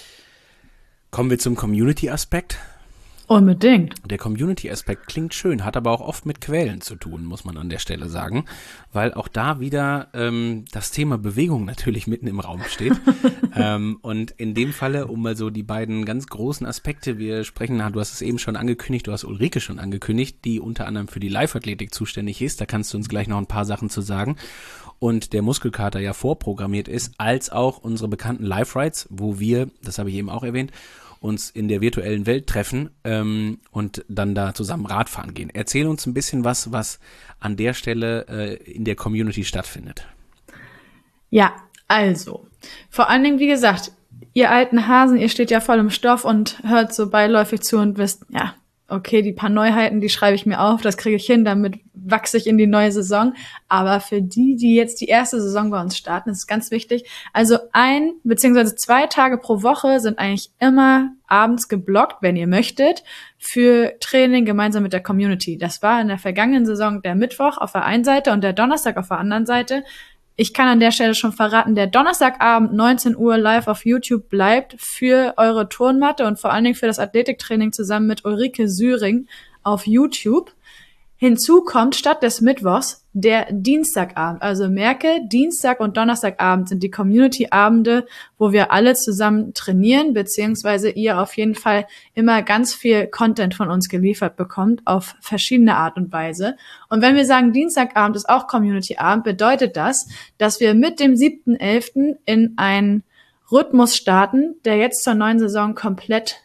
Kommen wir zum Community-Aspekt. Unbedingt. Der Community-Aspekt klingt schön, hat aber auch oft mit Quälen zu tun, muss man an der Stelle sagen, weil auch da wieder ähm, das Thema Bewegung natürlich mitten im Raum steht. ähm, und in dem Falle, um mal so die beiden ganz großen Aspekte, wir sprechen, du hast es eben schon angekündigt, du hast Ulrike schon angekündigt, die unter anderem für die Live-Athletik zuständig ist, da kannst du uns gleich noch ein paar Sachen zu sagen. Und der Muskelkater ja vorprogrammiert ist, als auch unsere bekannten Live-Rides, wo wir, das habe ich eben auch erwähnt, uns in der virtuellen Welt treffen ähm, und dann da zusammen Radfahren gehen. Erzähl uns ein bisschen was, was an der Stelle äh, in der Community stattfindet. Ja, also, vor allen Dingen, wie gesagt, ihr alten Hasen, ihr steht ja voll im Stoff und hört so beiläufig zu und wisst, ja, okay, die paar Neuheiten, die schreibe ich mir auf, das kriege ich hin, damit wachse ich in die neue Saison. Aber für die, die jetzt die erste Saison bei uns starten, ist es ganz wichtig. Also ein beziehungsweise zwei Tage pro Woche sind eigentlich immer abends geblockt, wenn ihr möchtet, für Training gemeinsam mit der Community. Das war in der vergangenen Saison der Mittwoch auf der einen Seite und der Donnerstag auf der anderen Seite. Ich kann an der Stelle schon verraten, der Donnerstagabend neunzehn Uhr live auf YouTube bleibt für eure Turnmatte und vor allen Dingen für das Athletiktraining zusammen mit Ulrike Süring auf YouTube. Hinzu kommt statt des Mittwochs der Dienstagabend. Also merke, Dienstag und Donnerstagabend sind die Community-Abende, wo wir alle zusammen trainieren, beziehungsweise ihr auf jeden Fall immer ganz viel Content von uns geliefert bekommt, auf verschiedene Art und Weise. Und wenn wir sagen, Dienstagabend ist auch Community-Abend, bedeutet das, dass wir mit dem siebten elften in einen Rhythmus starten, der jetzt zur neuen Saison komplett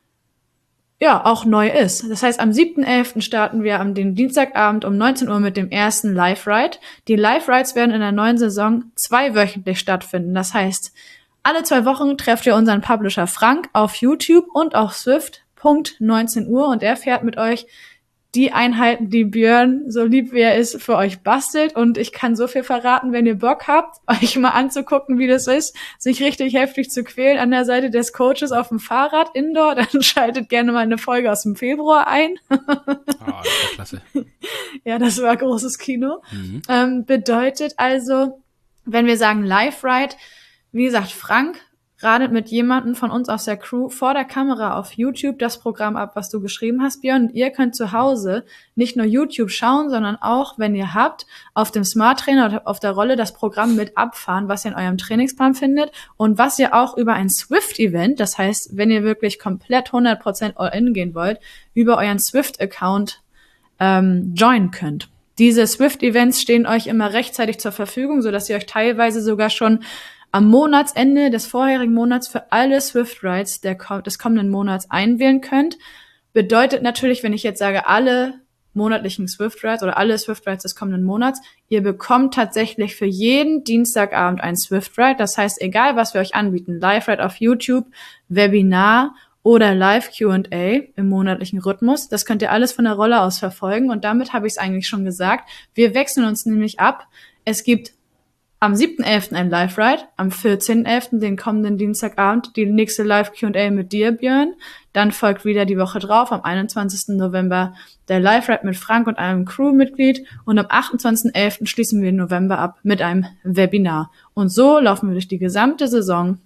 ja, auch neu ist. Das heißt, am siebten elften starten wir am den Dienstagabend um neunzehn Uhr mit dem ersten Live-Ride. Die Live-Rides werden in der neuen Saison zweiwöchentlich stattfinden. Das heißt, alle zwei Wochen trefft ihr unseren Publisher Frank auf YouTube und auf Swift, Punkt neunzehn Uhr, und er fährt mit euch die Einheiten, die Björn, so lieb wie er ist, für euch bastelt. Und ich kann so viel verraten, wenn ihr Bock habt, euch mal anzugucken, wie das ist, sich richtig heftig zu quälen an der Seite des Coaches auf dem Fahrrad indoor, dann schaltet gerne mal eine Folge aus dem Februar ein. Oh, das war klasse. Ja, das war großes Kino. Mhm. Ähm, bedeutet also, wenn wir sagen Live-Ride, wie gesagt, Frank radet mit jemandem von uns aus der Crew vor der Kamera auf YouTube das Programm ab, was du geschrieben hast, Björn. Und ihr könnt zu Hause nicht nur YouTube schauen, sondern auch, wenn ihr habt, auf dem Smart Trainer oder auf der Rolle das Programm mit abfahren, was ihr in eurem Trainingsplan findet und was ihr auch über ein Swift-Event, das heißt, wenn ihr wirklich komplett hundert Prozent all-in gehen wollt, über euren Swift-Account ähm, joinen könnt. Diese Swift-Events stehen euch immer rechtzeitig zur Verfügung, sodass ihr euch teilweise sogar schon am Monatsende des vorherigen Monats für alle Swift-Rides der, des kommenden Monats einwählen könnt. Bedeutet natürlich, wenn ich jetzt sage, alle monatlichen Swift-Rides oder alle Swift-Rides des kommenden Monats, ihr bekommt tatsächlich für jeden Dienstagabend ein Swift-Ride. Das heißt, egal was wir euch anbieten, Live-Ride auf YouTube, Webinar oder Live-Q and A im monatlichen Rhythmus, das könnt ihr alles von der Rolle aus verfolgen. Und damit habe ich es eigentlich schon gesagt. Wir wechseln uns nämlich ab. Es gibt am siebten elften ein Live-Ride, am vierzehnten elften den kommenden Dienstagabend die nächste Live-Q and A mit dir, Björn. Dann folgt wieder die Woche drauf, am einundzwanzigsten November der Live-Ride mit Frank und einem Crewmitglied. Und am achtundzwanzigsten elften schließen wir den November ab mit einem Webinar. Und so laufen wir durch die gesamte Saison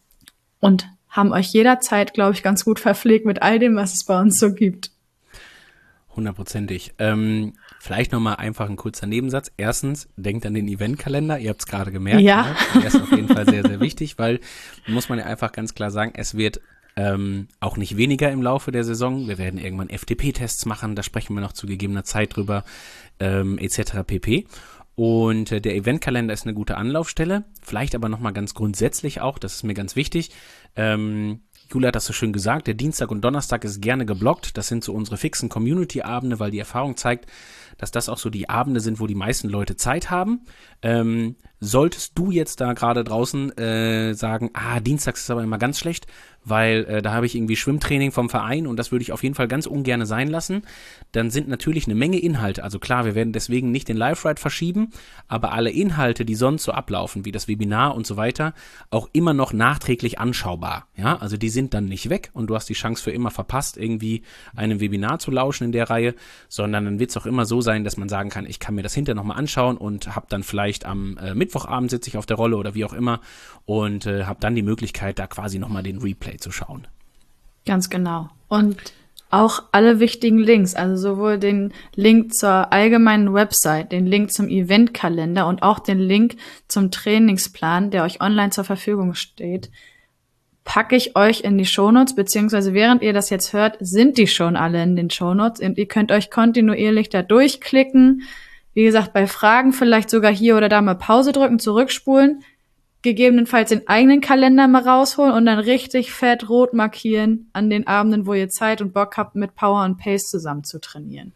und haben euch jederzeit, glaube ich, ganz gut verpflegt mit all dem, was es bei uns so gibt. Hundertprozentig. Ähm, vielleicht nochmal einfach ein kurzer Nebensatz. Erstens, denkt an den Eventkalender. Ihr habt es gerade gemerkt. Ja. Ne? Der ist auf jeden Fall sehr, sehr wichtig, weil, muss man ja einfach ganz klar sagen, es wird ähm, auch nicht weniger im Laufe der Saison. Wir werden irgendwann F T P-Tests machen. Da sprechen wir noch zu gegebener Zeit drüber, ähm, et cetera pp. Und äh, der Eventkalender ist eine gute Anlaufstelle. Vielleicht aber nochmal ganz grundsätzlich auch, das ist mir ganz wichtig, ähm, Julia hat das so schön gesagt, der Dienstag und Donnerstag ist gerne geblockt. Das sind so unsere fixen Community-Abende, weil die Erfahrung zeigt, dass das auch so die Abende sind, wo die meisten Leute Zeit haben. Ähm, solltest du jetzt da gerade draußen äh, sagen, ah, Dienstags ist aber immer ganz schlecht, weil äh, da habe ich irgendwie Schwimmtraining vom Verein und das würde ich auf jeden Fall ganz ungerne sein lassen, dann sind natürlich eine Menge Inhalte, also klar, wir werden deswegen nicht den Live-Ride verschieben, aber alle Inhalte, die sonst so ablaufen, wie das Webinar und so weiter, auch immer noch nachträglich anschaubar, ja, also die sind dann nicht weg und du hast die Chance für immer verpasst, irgendwie einem Webinar zu lauschen in der Reihe, sondern dann wird es auch immer so sein, dass man sagen kann, ich kann mir das hinterher nochmal anschauen und habe dann vielleicht am äh, Mittwochabend sitze ich auf der Rolle oder wie auch immer und äh, habe dann die Möglichkeit, da quasi nochmal den Replay zu schauen. Ganz genau. Und auch alle wichtigen Links, also sowohl den Link zur allgemeinen Website, den Link zum Eventkalender und auch den Link zum Trainingsplan, der euch online zur Verfügung steht, packe ich euch in die Shownotes, beziehungsweise während ihr das jetzt hört, sind die schon alle in den Shownotes und ihr könnt euch kontinuierlich da durchklicken. Wie gesagt, bei Fragen vielleicht sogar hier oder da mal Pause drücken, zurückspulen, gegebenenfalls den eigenen Kalender mal rausholen und dann richtig fett rot markieren an den Abenden, wo ihr Zeit und Bock habt, mit Power und Pace zusammen zu trainieren.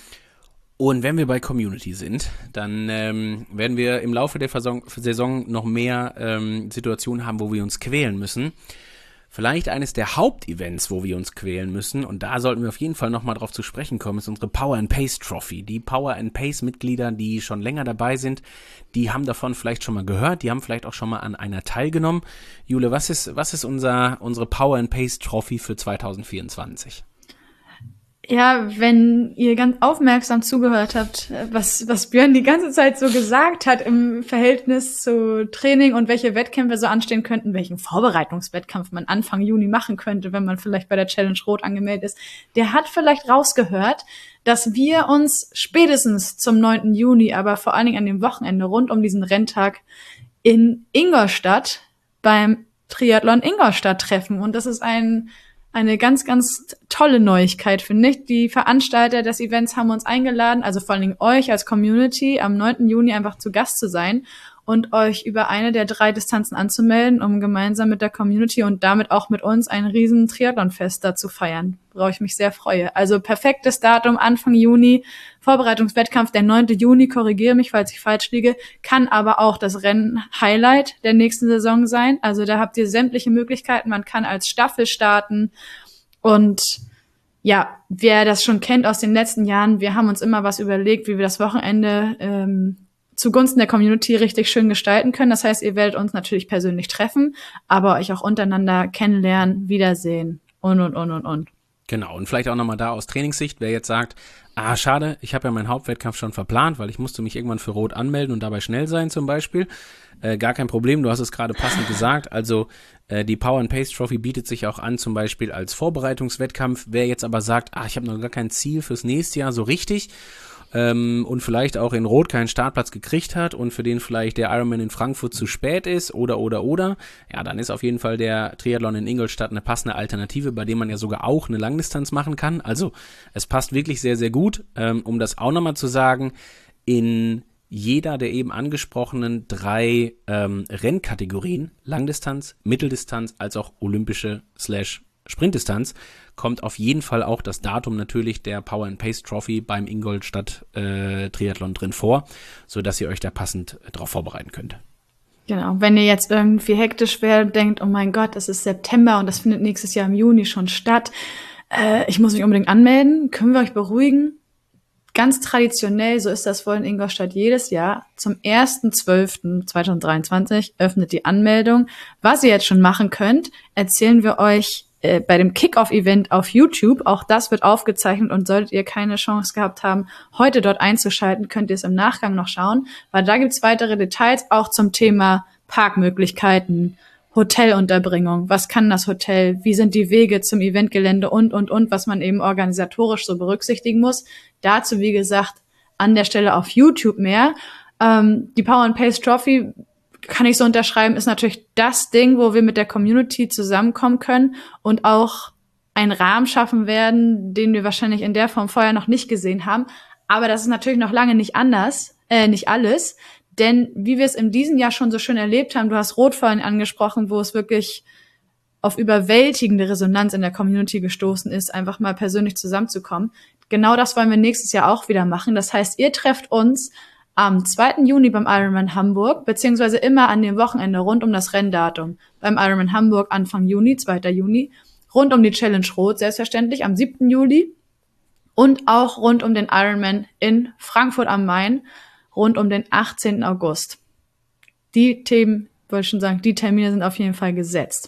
Und wenn wir bei Community sind, dann ähm, werden wir im Laufe der Saison, Saison noch mehr ähm, Situationen haben, wo wir uns quälen müssen. Vielleicht eines der Hauptevents, wo wir uns quälen müssen, und da sollten wir auf jeden Fall nochmal drauf zu sprechen kommen, ist unsere Power and Pace Trophy. Die Power and Pace Mitglieder, die schon länger dabei sind, die haben davon vielleicht schon mal gehört, die haben vielleicht auch schon mal an einer teilgenommen. Jule, was ist, was ist unser, unsere Power and Pace Trophy für zwanzig vierundzwanzig? Ja, wenn ihr ganz aufmerksam zugehört habt, was, was Björn die ganze Zeit so gesagt hat im Verhältnis zu Training und welche Wettkämpfe so anstehen könnten, welchen Vorbereitungswettkampf man Anfang Juni machen könnte, wenn man vielleicht bei der Challenge Rot angemeldet ist, der hat vielleicht rausgehört, dass wir uns spätestens zum neunten Juni, aber vor allen Dingen an dem Wochenende rund um diesen Renntag in Ingolstadt beim Triathlon Ingolstadt treffen. Und das ist ein Eine ganz, ganz tolle Neuigkeit, finde ich. Die Veranstalter des Events haben uns eingeladen, also vor allen Dingen euch als Community, am neunten Juni einfach zu Gast zu sein und euch über eine der drei Distanzen anzumelden, um gemeinsam mit der Community und damit auch mit uns ein riesen Triathlonfest da zu feiern, worauf ich mich sehr freue. Also perfektes Datum, Anfang Juni, Vorbereitungswettkampf, der neunte Juni, korrigiere mich, falls ich falsch liege, kann aber auch das Rennen-Highlight der nächsten Saison sein. Also da habt ihr sämtliche Möglichkeiten, man kann als Staffel starten und ja, wer das schon kennt aus den letzten Jahren, wir haben uns immer was überlegt, wie wir das Wochenende ähm, zugunsten der Community richtig schön gestalten können. Das heißt, ihr werdet uns natürlich persönlich treffen, aber euch auch untereinander kennenlernen, wiedersehen und, und, und, und, und. Genau, und vielleicht auch nochmal da aus Trainingssicht, wer jetzt sagt, ah, schade, ich habe ja meinen Hauptwettkampf schon verplant, weil ich musste mich irgendwann für Rot anmelden und dabei schnell sein zum Beispiel. Äh, gar kein Problem, du hast es gerade passend gesagt. Also äh, die Power and Pace Trophy bietet sich auch an, zum Beispiel als Vorbereitungswettkampf. Wer jetzt aber sagt, ah, ich habe noch gar kein Ziel fürs nächste Jahr so richtig, ähm, und vielleicht auch in Rot keinen Startplatz gekriegt hat und für den vielleicht der Ironman in Frankfurt zu spät ist oder, oder, oder, ja, dann ist auf jeden Fall der Triathlon in Ingolstadt eine passende Alternative, bei dem man ja sogar auch eine Langdistanz machen kann. Also, es passt wirklich sehr, sehr gut. Ähm, um das auch nochmal zu sagen, in jeder der eben angesprochenen drei ähm, Rennkategorien, Langdistanz, Mitteldistanz, als auch olympische slash Sprintdistanz, kommt auf jeden Fall auch das Datum natürlich der Power and Pace Trophy beim Ingolstadt äh, Triathlon drin vor, sodass ihr euch da passend äh, darauf vorbereiten könnt. Genau, wenn ihr jetzt irgendwie hektisch werdet, denkt, oh mein Gott, es ist September und das findet nächstes Jahr im Juni schon statt, äh, ich muss mich unbedingt anmelden, können wir euch beruhigen? Ganz traditionell, so ist das wohl in Ingolstadt jedes Jahr, zum ersten zwölften zweitausenddreiundzwanzig öffnet die Anmeldung. Was ihr jetzt schon machen könnt, erzählen wir euch äh, bei dem Kick-Off-Event auf YouTube. Auch das wird aufgezeichnet und solltet ihr keine Chance gehabt haben, heute dort einzuschalten, könnt ihr es im Nachgang noch schauen, weil da gibt's weitere Details auch zum Thema Parkmöglichkeiten, Hotelunterbringung, was kann das Hotel, wie sind die Wege zum Eventgelände und, und, und, was man eben organisatorisch so berücksichtigen muss. Dazu, wie gesagt, an der Stelle auf YouTube mehr. Ähm, die Power and Pace Trophy, kann ich so unterschreiben, ist natürlich das Ding, wo wir mit der Community zusammenkommen können und auch einen Rahmen schaffen werden, den wir wahrscheinlich in der Form vorher noch nicht gesehen haben. Aber das ist natürlich noch lange nicht anders, äh, nicht alles. Denn wie wir es in diesem Jahr schon so schön erlebt haben, du hast Rot vorhin angesprochen, wo es wirklich auf überwältigende Resonanz in der Community gestoßen ist, einfach mal persönlich zusammenzukommen. Genau das wollen wir nächstes Jahr auch wieder machen. Das heißt, ihr trefft uns am zweiten Juni beim Ironman Hamburg, beziehungsweise immer an dem Wochenende rund um das Renndatum. Beim Ironman Hamburg Anfang Juni, zweiter Juni, rund um die Challenge Rot selbstverständlich am siebten Juli und auch rund um den Ironman in Frankfurt am Main, rund um den achtzehnten August. Die Themen, wollte ich schon sagen, die Termine sind auf jeden Fall gesetzt.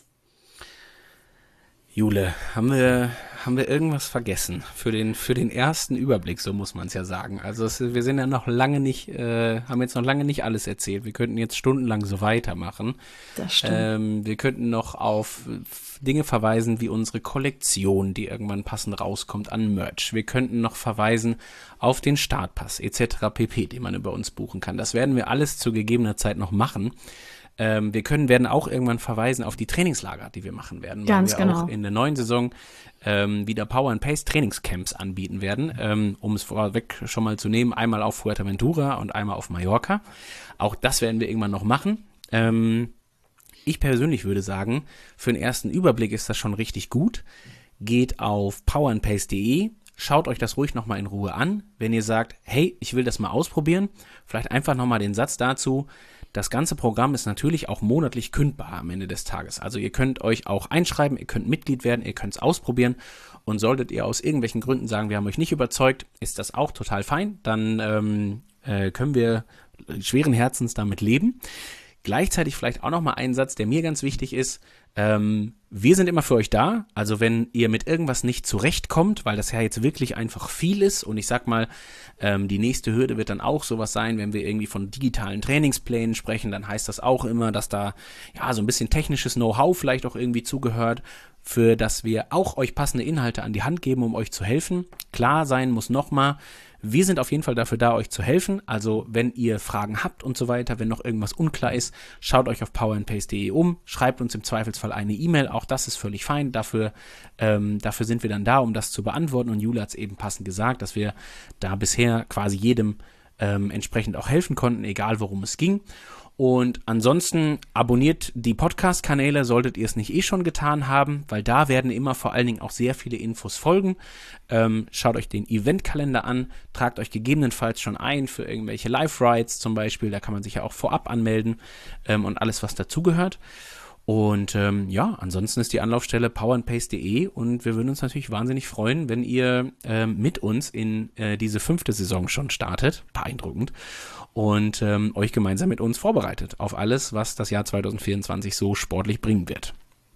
Jule, haben wir, haben wir irgendwas vergessen? Für den, für den ersten Überblick, so muss man es ja sagen. Also es, wir sind ja noch lange nicht, äh, haben jetzt noch lange nicht alles erzählt. Wir könnten jetzt stundenlang so weitermachen. Das stimmt. Ähm, wir könnten noch auf Dinge verweisen wie unsere Kollektion, die irgendwann passend rauskommt an Merch. Wir könnten noch verweisen auf den Startpass et cetera pp., den man über uns buchen kann. Das werden wir alles zu gegebener Zeit noch machen. Ähm, wir können, werden auch irgendwann verweisen auf die Trainingslager, die wir machen werden, Ganz weil wir genau. auch in der neuen Saison ähm, wieder Power and Pace Trainingscamps anbieten werden, ähm, um es vorweg schon mal zu nehmen, einmal auf Fuerteventura und einmal auf Mallorca. Auch das werden wir irgendwann noch machen. Ähm, ich persönlich würde sagen, für den ersten Überblick ist das schon richtig gut. Geht auf power and pace punkt de, schaut euch das ruhig nochmal in Ruhe an. Wenn ihr sagt, hey, ich will das mal ausprobieren, vielleicht einfach nochmal den Satz dazu: Das ganze Programm ist natürlich auch monatlich kündbar am Ende des Tages. Also ihr könnt euch auch einschreiben, ihr könnt Mitglied werden, ihr könnt es ausprobieren. Und solltet ihr aus irgendwelchen Gründen sagen, wir haben euch nicht überzeugt, ist das auch total fein. Dann ähm, äh, können wir schweren Herzens damit leben. Gleichzeitig vielleicht auch nochmal ein Satz, der mir ganz wichtig ist. Ähm, wir sind immer für euch da, also wenn ihr mit irgendwas nicht zurechtkommt, weil das ja jetzt wirklich einfach viel ist und ich sag mal, ähm, die nächste Hürde wird dann auch sowas sein, wenn wir irgendwie von digitalen Trainingsplänen sprechen, dann heißt das auch immer, dass da ja so ein bisschen technisches Know-how vielleicht auch irgendwie zugehört, für das wir auch euch passende Inhalte an die Hand geben, um euch zu helfen. Klar sein muss nochmal, wir sind auf jeden Fall dafür da, euch zu helfen. Also wenn ihr Fragen habt und so weiter, wenn noch irgendwas unklar ist, schaut euch auf powerandpace punkt de um, schreibt uns im Zweifelsfall eine E-Mail, auch das ist völlig fein. Dafür, ähm, dafür sind wir dann da, um das zu beantworten. Und Jule hat es eben passend gesagt, dass wir da bisher quasi jedem ähm, entsprechend auch helfen konnten, egal worum es ging. Und ansonsten abonniert die Podcast-Kanäle, solltet ihr es nicht eh schon getan haben, weil da werden immer vor allen Dingen auch sehr viele Infos folgen. Ähm, schaut euch den Eventkalender an, tragt euch gegebenenfalls schon ein für irgendwelche Live-Rides zum Beispiel, da kann man sich ja auch vorab anmelden ähm, und alles, was dazugehört. Und ähm, ja, ansonsten ist die Anlaufstelle powerandpace punkt de und wir würden uns natürlich wahnsinnig freuen, wenn ihr ähm, mit uns in äh, diese fünfte Saison schon startet, beeindruckend, und ähm, euch gemeinsam mit uns vorbereitet auf alles, was das Jahr zwanzig vierundzwanzig so sportlich bringen wird.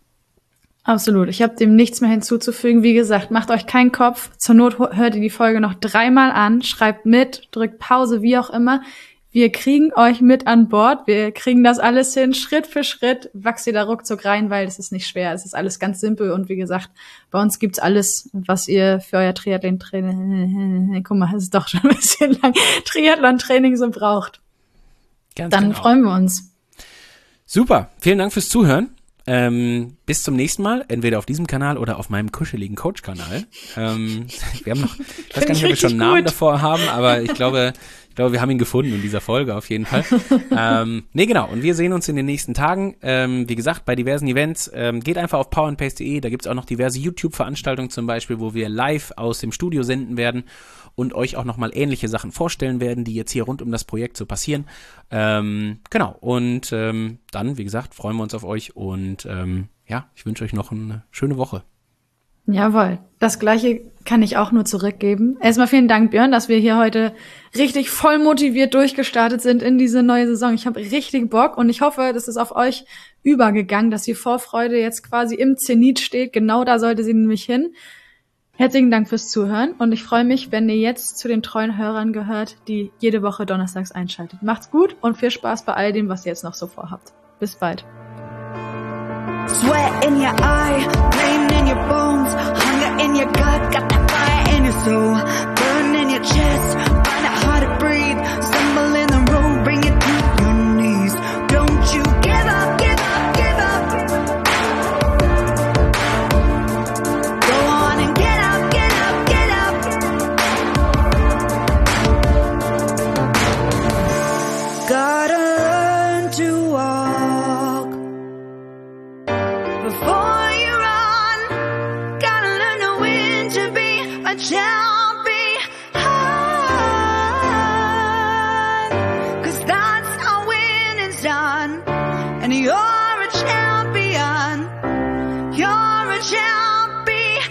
Absolut, ich habe dem nichts mehr hinzuzufügen. Wie gesagt, macht euch keinen Kopf, zur Not hört ihr die Folge noch dreimal an, schreibt mit, drückt Pause, wie auch immer. Wir kriegen euch mit an Bord, wir kriegen das alles hin, Schritt für Schritt, wachst ihr da ruckzuck rein, weil es ist nicht schwer, es ist alles ganz simpel und wie gesagt, bei uns gibt's alles, was ihr für euer Triathlon-Training, guck mal, es ist doch schon ein bisschen lang, Triathlon-Training so braucht. Ganz Dann genau. Freuen wir uns. Super, vielen Dank fürs Zuhören. Ähm, bis zum nächsten Mal, entweder auf diesem Kanal oder auf meinem kuscheligen Coach-Kanal. Ähm, wir haben noch, ich weiß gar nicht, ob wir schon einen Namen davor haben, aber ich glaube, ich glaube, wir haben ihn gefunden in dieser Folge auf jeden Fall. ähm, nee, genau. Und wir sehen uns in den nächsten Tagen. Ähm, wie gesagt, bei diversen Events. Ähm, geht einfach auf powerandpace punkt de. Da gibt's auch noch diverse YouTube-Veranstaltungen zum Beispiel, wo wir live aus dem Studio senden werden und euch auch nochmal ähnliche Sachen vorstellen werden, die jetzt hier rund um das Projekt so passieren. Ähm, genau. Und ähm, dann, wie gesagt, freuen wir uns auf euch und ähm, ja, ich wünsche euch noch eine schöne Woche. Jawohl, das Gleiche kann ich auch nur zurückgeben. Erstmal vielen Dank, Björn, dass wir hier heute richtig voll motiviert durchgestartet sind in diese neue Saison. Ich habe richtig Bock und ich hoffe, das ist auf euch übergegangen, dass die Vorfreude jetzt quasi im Zenit steht. Genau da sollte sie nämlich hin. Herzlichen Dank fürs Zuhören und ich freue mich, wenn ihr jetzt zu den treuen Hörern gehört, die jede Woche donnerstags einschaltet. Macht's gut und viel Spaß bei all dem, was ihr jetzt noch so vorhabt. Bis bald. Sweat in your eye, pain in your bones, hunger in your gut, got that fire in your soul, burn in your chest, find it hard to breathe, stumble in the road, bring it to your knees, don't you give up, give up, give up, go on and get up, get up, get up, gotta learn to walk before you run, gotta learn to win to be a champion, 'cause that's how winning's done, and you're a champion, you're a champion,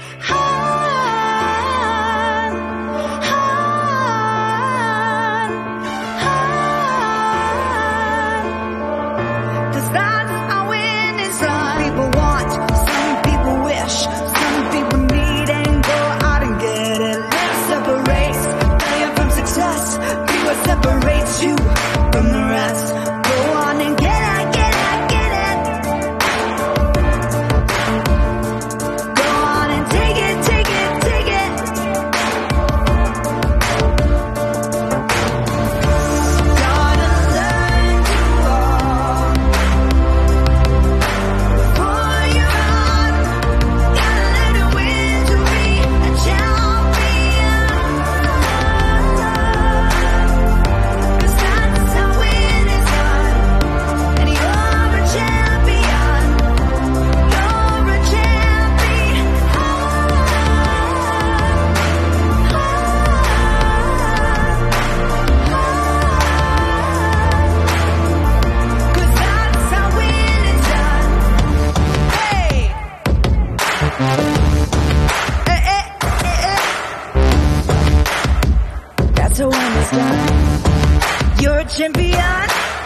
'cause that's how winning's done. People want, some people wish, some people need, and go out and get it. Let's separate failure from success. Be what separates you from the rest. Go on and get it, get it, get it. Go on and take it, take it, take it. Gotta learn to walk before you run. Gotta learn to win to be a champion, 'cause that's how winning's done, and you're a champion, you're a champion, 'cause that's how winning's done. Hey, hey, hey, hey, hey. That's how winning's done. You're a champion.